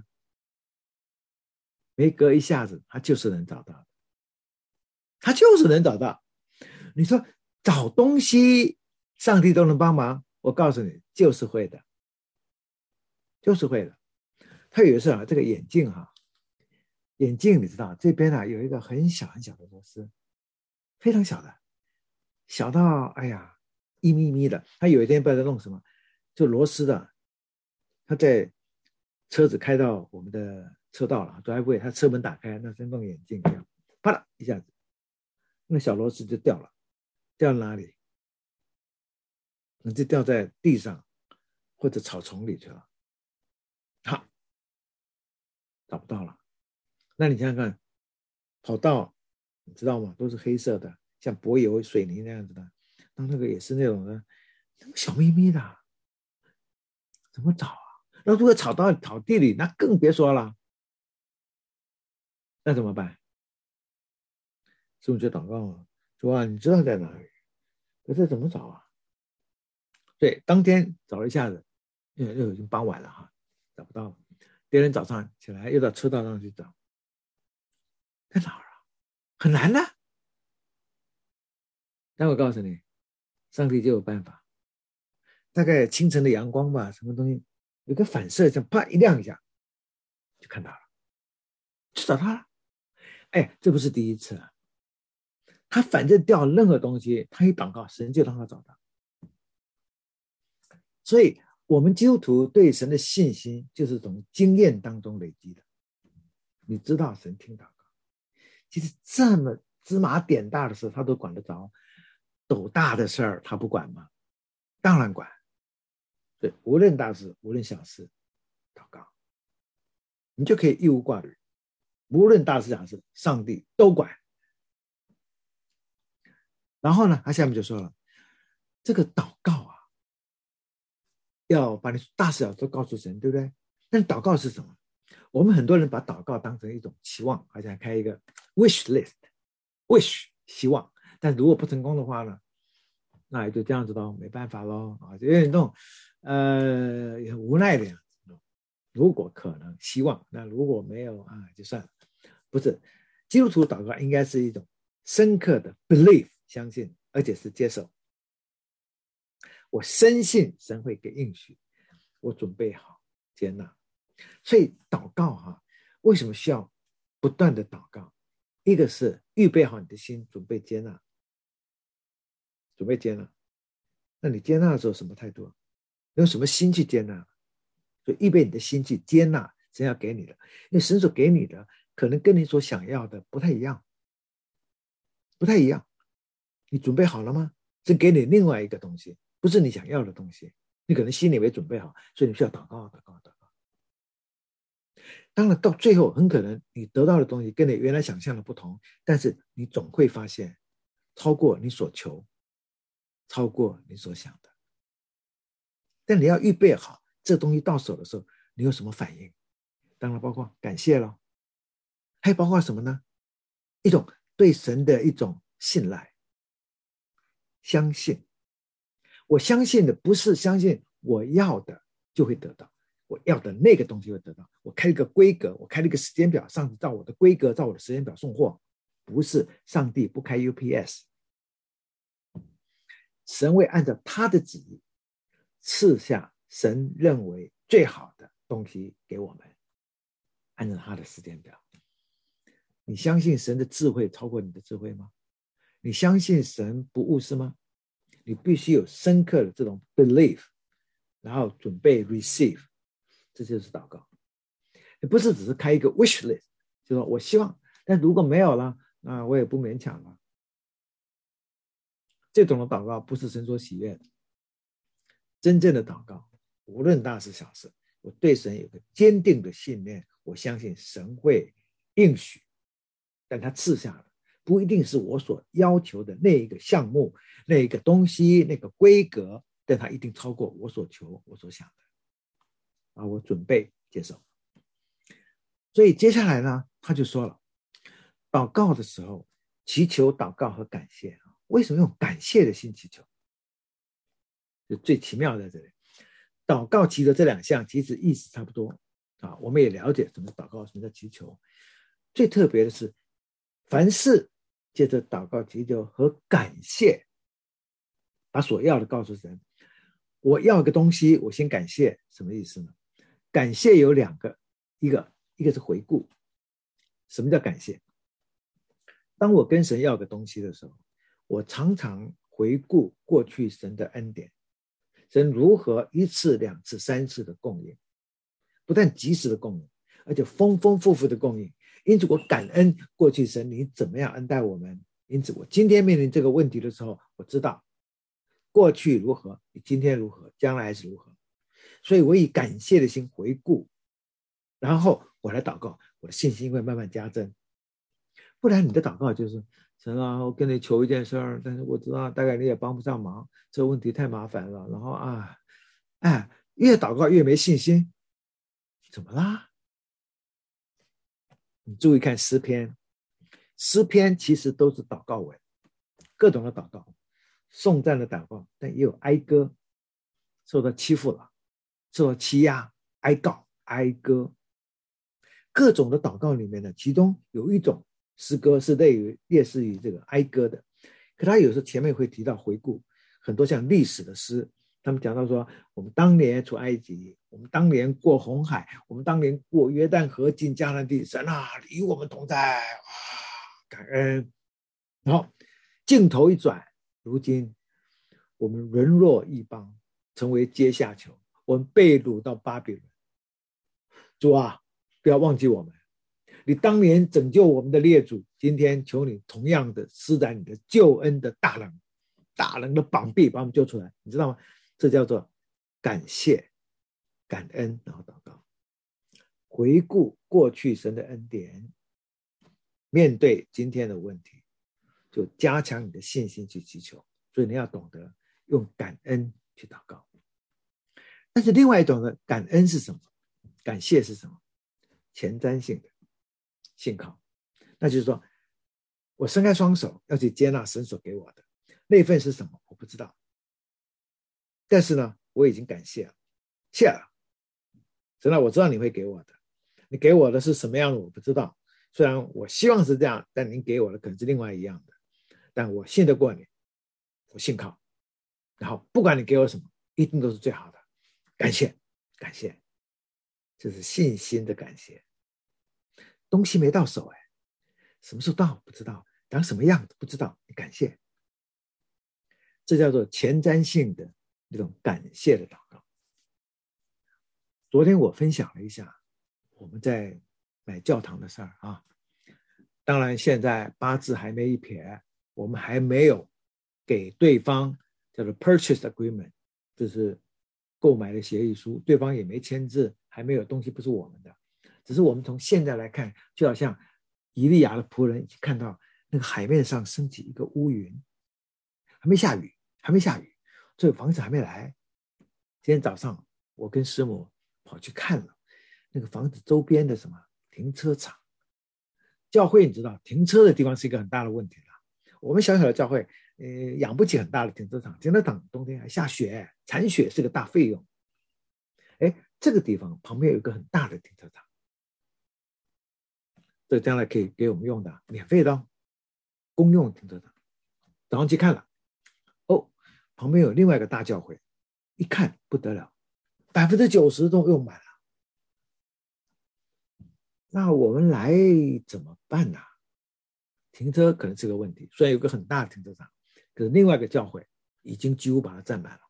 没隔一下子，他就是能找到，他就是能找到。你说找东西，上帝都能帮忙，我告诉你，就是会的，就是会的。他有一次啊，这个眼镜哈，眼镜你知道这边啊有一个很小很小的螺丝，非常小的，小到哎呀一咪咪的。他有一天不知道在弄什么，就螺丝的，他在车子开到我们的车道了 driveway， 他车门打开，那跟弄眼镜一样，啪啦一下子，那小螺丝就掉了，掉哪里？那就掉在地上或者草丛里去了，好，找不到了。那你想想看，跑道你知道吗？都是黑色的，像柏油、水泥那样子的。那个也是那种的，那么小咪咪的，怎么找啊？那如果草到草地里，那更别说了。那怎么办？ 所以我就祷告了，主啊，你知道在哪里，可是怎么找啊？对，当天找了一下子，因为已经傍晚了哈，找不到了。第二天早上起来又到车道上去找，在哪儿啊？很难的。但我告诉你，上帝就有办法。大概清晨的阳光吧，什么东西有个反射，这样啪一亮一下，就看到了，就找他了。哎，这不是第一次了。他反正掉任何东西，他一祷告，神就让他找到。所以，我们基督徒对神的信心，就是从经验当中累积的。你知道神听祷告，其实这么芝麻点大的事，他都管得着；斗大的事儿，他不管吗？当然管。对，无论大事，无论小事，祷告，你就可以义无挂虑。无论大事小事，上帝都管。然后呢，他下面就说了，这个祷告啊，要把你大事小事都告诉神，对不对？但祷告是什么？我们很多人把祷告当成一种期望，好像开一个 wish list，wish 希望，但如果不成功的话呢，那也就这样子咯，没办法咯啊，就有点那种也很无奈的样子。如果可能，希望，那如果没有啊，就算了。不是，基督徒祷告应该是一种深刻的 belief， 相信，而且是接受。我深信神会给应许，我准备好接纳。所以祷告哈，为什么需要不断的祷告？一个是预备好你的心，准备接纳，准备接纳。那你接纳的时候什么态度？用什么心去接纳？所以预备你的心去接纳神要给你的，因为神所给你的可能跟你所想要的不太一样，不太一样。你准备好了吗？神给你另外一个东西，不是你想要的东西，你可能心里没准备好，所以你需要祷告，祷告，祷告。当然到最后很可能你得到的东西跟你原来想象的不同，但是你总会发现超过你所求，超过你所想的。但你要预备好这东西到手的时候你有什么反应，当然包括感谢了，还包括什么呢？一种对神的一种信赖，相信。我相信的不是相信我要的就会得到，我要的那个东西会得到。我开了一个规格，我开了一个时间表，上帝照我的规格，照我的时间表送货，不是上帝不开 UPS。神会按照他的旨意赐下神认为最好的东西给我们，按照他的时间表。你相信神的智慧超过你的智慧吗？你相信神不误事吗？你必须有深刻的这种 belief， 然后准备 receive， 这就是祷告。你不是只是开一个 wish list， 就说我希望，但如果没有了，那我也不勉强了。这种的祷告不是神所喜悦的。真正的祷告，无论大事小事，我对神有个坚定的信念，我相信神会应许，但他赐下的不一定是我所要求的那一个项目、那一个东西、那个规格，但他一定超过我所求、我所想的。我准备接受。所以接下来呢，他就说了，祷告的时候，祈求、祷告和感谢。为什么用感谢的心祈求？就最奇妙在这里。祷告、祈求这两项其实意思差不多我们也了解什么是祷告，什么叫祈求。最特别的是，凡事借着祷告、祈求和感谢，把所要的告诉神。我要一个东西，我先感谢，什么意思呢？感谢有两个，一个是回顾。什么叫感谢？当我跟神要个东西的时候，我常常回顾过去神的恩典，神如何一次、两次、三次的供应，不但及时的供应，而且丰丰富富的供应。因此我感恩过去神你怎么样恩待我们，因此我今天面临这个问题的时候，我知道过去如何，你今天如何，将来还是如何。所以我以感谢的心回顾，然后我来祷告，我的信心会慢慢加增。不然你的祷告就是神啊，我跟你求一件事儿，但是我知道大概你也帮不上忙，这个问题太麻烦了。然后越祷告越没信心，怎么啦？你注意看诗篇诗篇其实都是祷告文，各种的祷告，颂赞的祷告，但也有哀歌，受到欺负了，受到欺压，哀告、哀歌，各种的祷告里面呢，其中有一种诗歌是类似于这个哀歌的，可他有时候前面会提到回顾很多像历史的诗，他们讲到说，我们当年出埃及，我们当年过红海，我们当年过约旦河进迦南地，神啊，与我们同在，感恩。然后镜头一转，如今我们沦落异邦，成为阶下囚，我们被掳到巴比伦。主啊，不要忘记我们，你当年拯救我们的列祖，今天求你同样的施展你的救恩的大能的膀臂把我们救出来，你知道吗？这叫做感谢、感恩，然后祷告，回顾过去神的恩典，面对今天的问题，就加强你的信心去祈求。所以你要懂得用感恩去祷告。但是另外一种的感恩是什么？感谢是什么？前瞻性的信靠，那就是说我伸开双手要去接纳神所给我的那份是什么我不知道，但是呢我已经感谢了，谢了神啊，我知道你会给我的，你给我的是什么样的我不知道，虽然我希望是这样，但您给我的可能是另外一样的，但我信得过你，我信靠，然后不管你给我什么一定都是最好的，感谢感谢，这是信心的感谢。东西没到手，什么时候到不知道，长什么样子不知道，你感谢，这叫做前瞻性的那种感谢的祷告。昨天我分享了一下我们在买教堂的事儿啊，当然现在八字还没一撇，我们还没有给对方叫做 purchase agreement， 就是购买的协议书，对方也没签字，还没有东西不是我们的，只是我们从现在来看，就好像以利亚的仆人已经看到那个海面上升起一个乌云，还没下雨，这个房子还没来。今天早上我跟师母跑去看了那个房子周边的什么停车场。教会你知道停车的地方是一个很大的问题了，我们小小的教会养不起很大的停车场，停车场冬天还下雪，铲雪是个大费用。这个地方旁边有一个很大的停车场，这将来可以给我们用的，免费的公用停车场。早上去看了，旁边有另外一个大教会，一看不得了，90%都用满了。那我们来怎么办呢？停车可能是个问题，虽然有个很大的停车场，可是另外一个教会已经几乎把它占满了，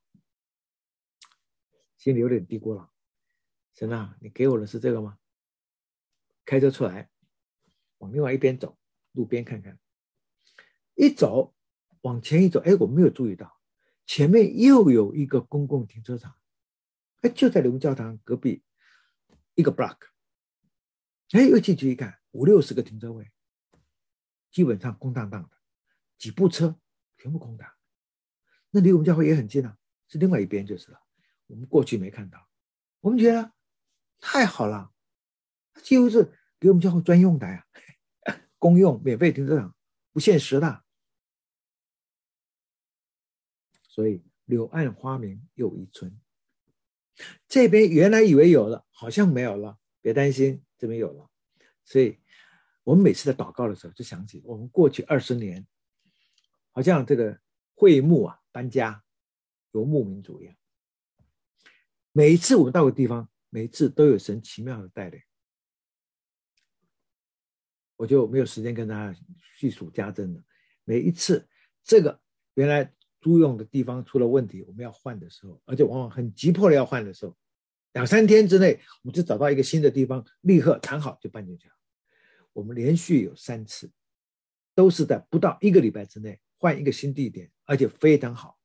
心里有点嘀咕了。神啊，你给我的是这个吗？开车出来往另外一边走，路边看看，一走往前一走，我没有注意到前面又有一个公共停车场，就在流明教堂隔壁一个 block， 又进去一看，50-60个停车位，基本上空荡荡的，几部车全部空的。那离我们教会也很近啊，是另外一边就是了，我们过去没看到，我们觉得太好了，几乎是给我们教会专用的呀，公用免费停车场，不限时的。所以柳暗花明又一村，这边原来以为有了，好像没有了，别担心，这边有了。所以我们每次在祷告的时候就想起我们过去20年好像这个会幕搬家游牧民族一样，每一次我们到个地方，每一次都有神奇妙的带领，我就没有时间跟大家叙述加增了。每一次这个原来租用的地方出了问题，我们要换的时候，而且往往很急迫的要换的时候，2-3天之内我们就找到一个新的地方，立刻谈好就搬进去了。我们连续有3次都是在不到1个礼拜之内换一个新地点，而且非常好。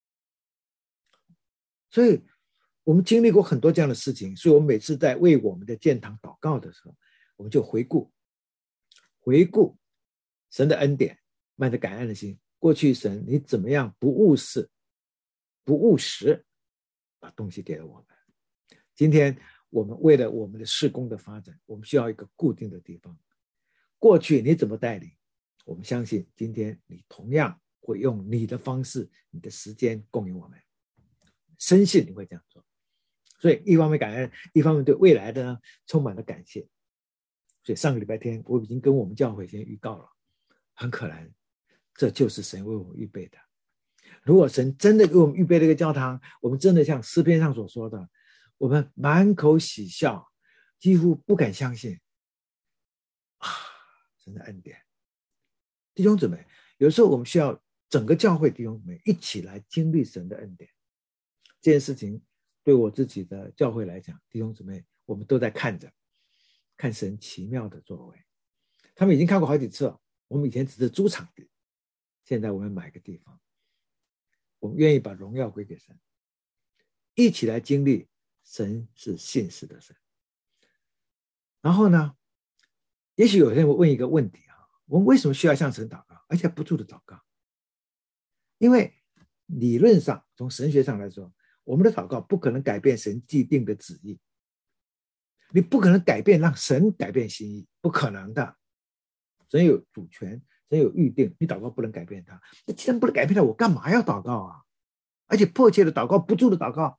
所以我们经历过很多这样的事情，所以我们每次在为我们的建堂祷告的时候，我们就回顾神的恩典，带着感恩的心，过去神你怎么样不务实把东西给了我们。今天我们为了我们的事工的发展，我们需要一个固定的地方，过去你怎么带领， 我们相信今天你同样会用你的方式、你的时间供应我们，深信你会这样做。所以一方面感恩，一方面对未来的呢充满了感谢。所以上个礼拜天我已经跟我们教会先预告了，很可能这就是神为我们预备的。如果神真的给我们预备了一个教堂，我们真的像诗篇上所说的，我们满口喜笑，几乎不敢相信神的恩典。弟兄姊妹，有时候我们需要整个教会弟兄姊妹一起来经历神的恩典。这件事情对我自己的教会来讲，弟兄姊妹，我们都在看神奇妙的作为。他们已经看过好几次了，我们以前只是租场地，现在我们买个地方，我们愿意把荣耀归给神，一起来经历神是信实的神。然后呢，也许有人会问一个问题啊，我们为什么需要向神祷告，而且不住的祷告？因为理论上从神学上来说，我们的祷告不可能改变神既定的旨意，你不可能改变让神改变心意，不可能的。神有主权，神有预定，你祷告不能改变它。那既然不能改变它，我干嘛要祷告啊？而且迫切的祷告，不住的祷告。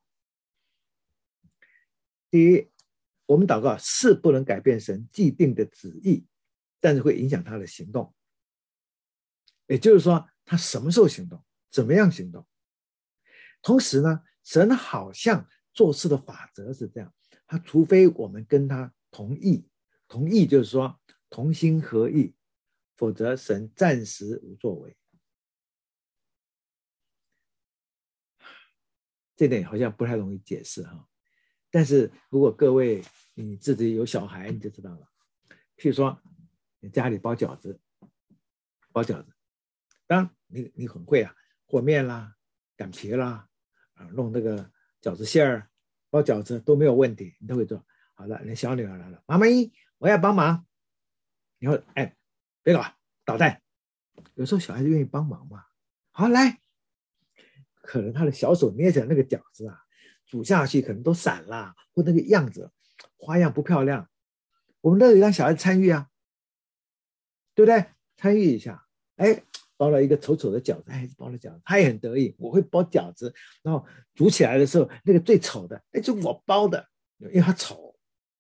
第一，我们祷告是不能改变神既定的旨意，但是会影响他的行动。也就是说，他什么时候行动，怎么样行动。同时呢，神好像做事的法则是这样，他除非我们跟他同意，同意就是说同心合意，否则神暂时无作为。这点好像不太容易解释哈，但是如果各位你自己有小孩，你就知道了。譬如说你家里包饺子，当然你很会啊，和面啦、擀皮啦，弄那个饺子馅儿、包饺子都没有问题，你都会做。好了，你小女儿来了，妈妈我要帮忙。你说别搞捣蛋。有时候小孩子愿意帮忙嘛，好来，可能他的小手捏起来那个饺子啊，煮下去可能都散了，或那个样子花样不漂亮，我们乐意让小孩子参与啊，对不对？参与一下，包了一个丑丑的饺子，包了饺子，他也很得意，我会包饺子，然后煮起来的时候那个最丑的，就我包的，因为他丑。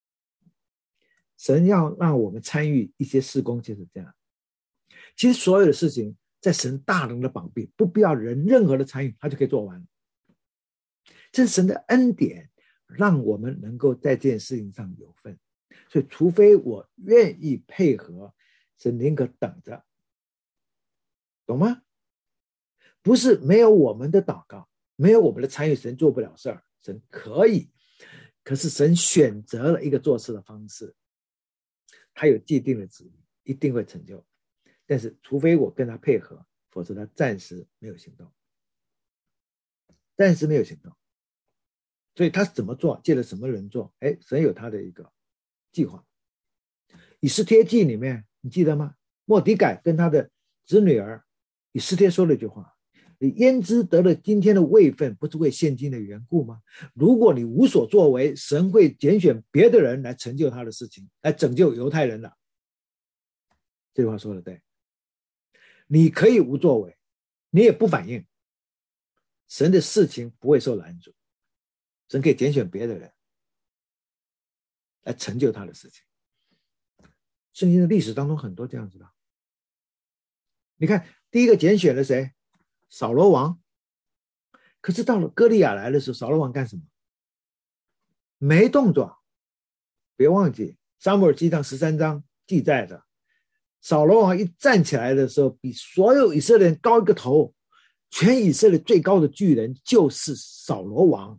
神要让我们参与一些事工就是这样。其实所有的事情在神大能的膀臂，不必要人任何的参与，他就可以做完。这是神的恩典，让我们能够在这件事情上有份。所以除非我愿意配合，神宁可等着，懂吗？不是没有我们的祷告，没有我们的参与，神做不了事儿。神可以，可是神选择了一个做事的方式，他有既定的旨意，一定会成就。但是除非我跟他配合，否则他暂时没有行动，暂时没有行动。所以他怎么做，借了什么人做，神有他的一个计划。以斯帖记里面你记得吗？末底改跟他的侄女儿以斯帖说了一句话，你焉知得了今天的位分，不是为现今的缘故吗？如果你无所作为，神会拣选别的人来成就他的事情，来拯救犹太人的。这句话说的对，你可以无作为，你也不反应，神的事情不会受拦阻，神可以拣选别的人来成就他的事情。圣经的历史当中很多这样子的，你看第一个拣选了谁？扫罗王。可是到了歌利亚来的时候，扫罗王干什么？没动作。别忘记撒母耳记上13章记载的，扫罗王一站起来的时候，比所有以色列人高一个头，全以色列最高的巨人就是扫罗王，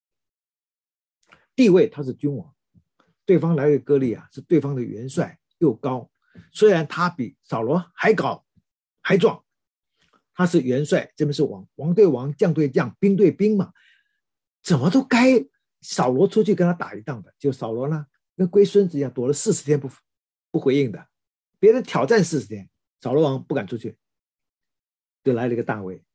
地位他是君王，对方来的歌利亚是对方的元帅，又高，虽然他比扫罗还高还壮，他是元帅，这边是王，王对王，将对将，兵对兵嘛，怎么都该扫罗出去跟他打一仗的。就扫罗呢，跟龟孙子一样，躲了40天不回应的，别人挑战40天，扫罗王不敢出去，就来了一个大卫，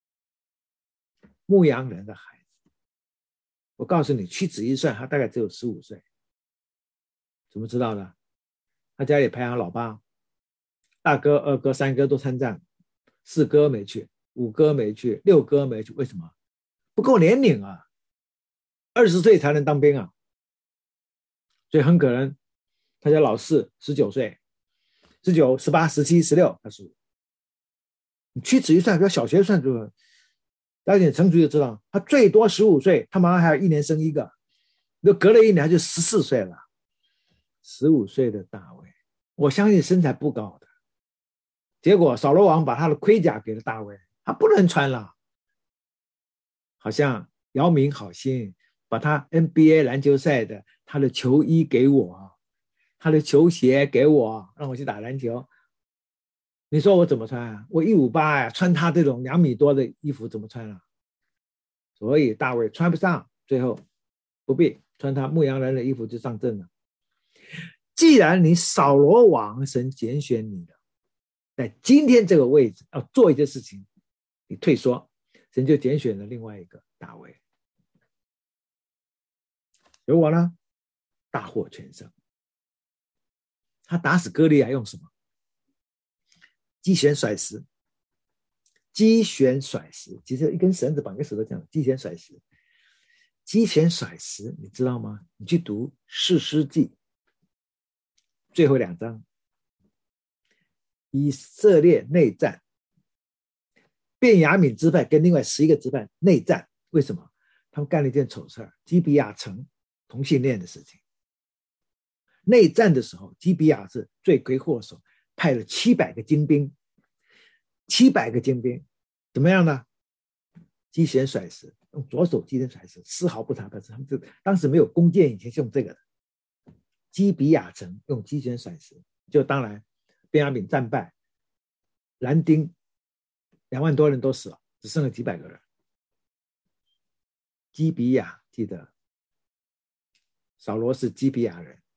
牧羊人的孩子。我告诉你，屈指一算，他大概只有15岁。怎么知道的？他家里排行老8， 大哥、二哥、三哥都参战，四哥没去，五哥没去，六哥没去，为什么？不够年龄啊，20岁才能当兵啊。所以很可能他家老四19岁，19、18、17、16，他是你屈指一算，比如小学算出来，大家点乘除就知道，他最多15岁，他马上还要1年生一个，就隔了1年他就14岁了。15岁的大卫，我相信身材不高的，结果扫罗王把他的盔甲给了大卫，他不能穿了，好像姚明好心把他 NBA 篮球赛的他的球衣给我，他的球鞋给我，让我去打篮球。你说我怎么穿啊？我158呀，穿他这种2米多的衣服怎么穿啊？所以大卫穿不上，最后不必穿他牧羊人的衣服就上阵了。既然你扫罗王神拣选你的，在今天这个位置要做一件事情，你退缩，神就拣选了另外一个大卫。结果呢，大获全胜。他打死歌利亚用什么？击弦甩石。击弦甩石，其实一根绳子绑个石头这样，击弦甩石。击弦甩石，你知道吗？你去读士师记最后2章，以色列内战，便雅悯支派跟另外11个支派内战，为什么？他们干了一件丑事，基比亚城同性恋的事情。内战的时候，基比亚是罪魁祸首，派了700个精兵，700个精兵怎么样呢？击弦甩石，用左手击弦甩石，丝毫不差。但是他们当时没有弓箭，以前是用这个的。基比亚城用击弦甩石，就当然便雅悯战败，男丁2万多人都死了，只剩了几百个人。基比亚，记得扫罗是基比亚人，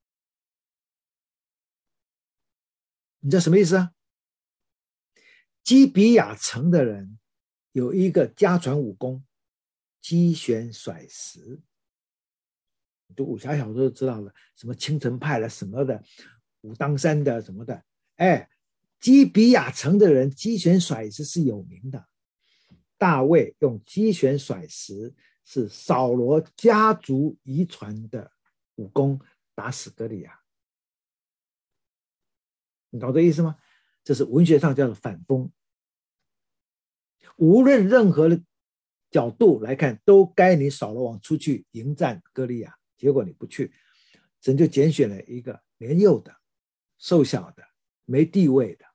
你知道什么意思啊？基比亚城的人有一个家传武功，击弦甩石。读武侠小说都知道了，什么青城派了什么的，武当山的什么的，基比亚城的人击弦甩石是有名的。大卫用击弦甩石是扫罗家族遗传的武功，打死歌利亚。你懂这意思吗？这是文学上叫做反封。无论任何的角度来看，都该你扫罗王出去迎战歌利亚，结果你不去，神就拣选了一个年幼的、瘦小的、没地位的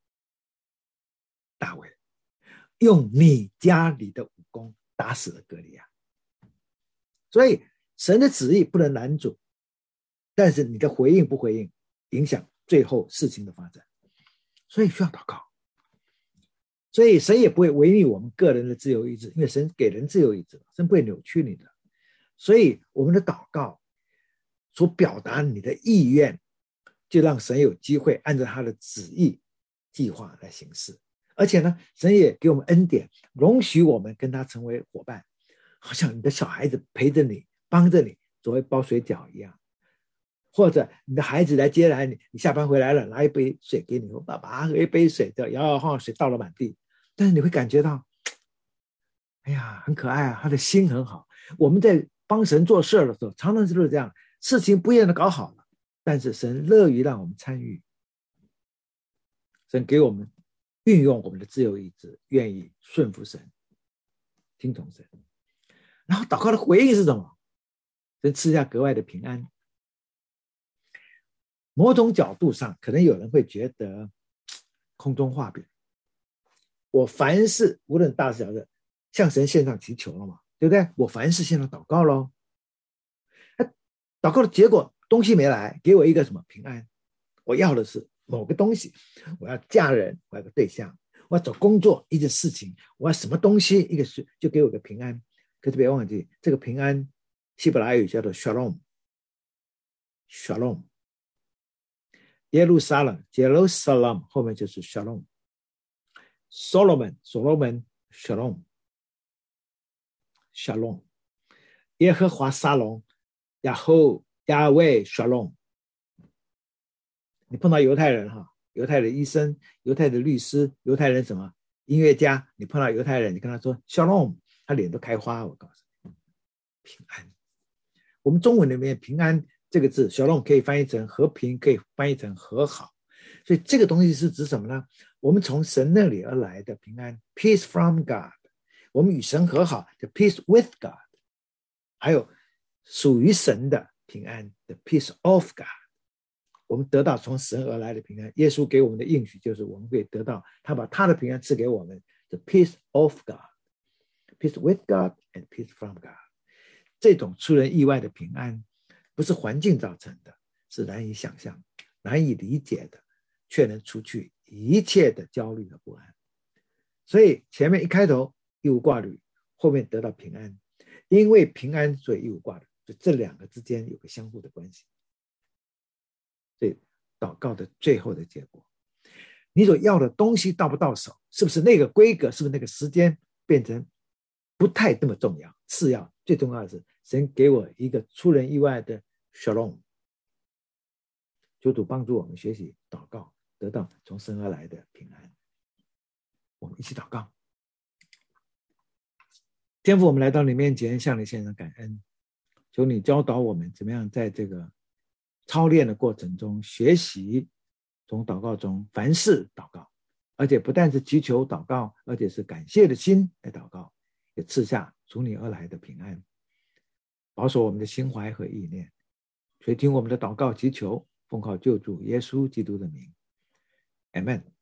大卫，用你家里的武功打死了歌利亚。所以神的旨意不能拦阻，但是你的回应不回应，影响最后事情的发展。所以需要祷告。所以神也不会违逆我们个人的自由意志，因为神给人自由意志，神不会扭曲你的。所以我们的祷告所表达你的意愿，就让神有机会按照他的旨意计划来行事。而且呢，神也给我们恩典，容许我们跟他成为伙伴，好像你的小孩子陪着你，帮着你，作为包水饺一样。或者你的孩子来接来你，你下班回来了，拿一杯水给你，说爸爸喝一杯水，摇摇晃水倒了满地。但是你会感觉到，哎呀，很可爱啊，他的心很好。我们在帮神做事的时候，常常就是这样，事情不见得搞好了，但是神乐于让我们参与，神给我们运用我们的自由意志，愿意顺服神，听从神。然后祷告的回应是什么？神赐下格外的平安。某种角度上，可能有人会觉得空中画饼。我凡事无论大小的，向神献上祈求了嘛，对不对？我凡事献上祷告咯。祷告的结果东西没来，给我一个什么平安？我要的是某个东西，我要嫁人，我要个对象，我要找工作，一件事情，我要什么东西，一个事就给我个平安。可是别忘记，这个平安希伯来语叫做 shalom， shalom。耶路撒冷 Jerusalem 后面就是 Shalom， Solomon Shalom， Shalom， 耶和华沙龙亚威 Shalom。 你碰到犹太人哈， 犹太的医生、犹太的律师、犹太人什么音乐家，你碰到犹太人，你跟他说 Shalom， 他脸都开花。我告诉你，平安。我们中文里面平安这个字 Shalom 可以翻译成和平，可以翻译成和好。所以这个东西是指什么呢？我们从神那里而来的平安 Peace from God， 我们与神和好的 Peace with God， 还有属于神的平安的 Peace of God。 我们得到从神而来的平安，耶稣给我们的应许就是我们可以得到，他把他的平安赐给我们， The peace of God， Peace with God and peace from God。 这种出人意外的平安不是环境造成的，是难以想象、难以理解的，却能除去一切的焦虑和不安。所以前面一开头一无挂虑，后面得到平安，因为平安所以一无挂虑，就这两个之间有个相互的关系。所以祷告的最后的结果，你所要的东西到不到手，是不是那个规格，是不是那个时间，变成不太那么重要，次要。最重要的是神给我一个出人意外的 Shalom。 求主帮助我们学习祷告，得到从神而来的平安。我们一起祷告。天父，我们来到你面前，向你献上感恩，求你教导我们怎么样在这个操练的过程中学习从祷告中凡事祷告，而且不但是祈求祷告，而且是感谢的心来祷告，也赐下从你而来的平安，保守我们的心怀和意念。垂听我们的祷告祈求，奉靠救主耶稣基督的名， Amen。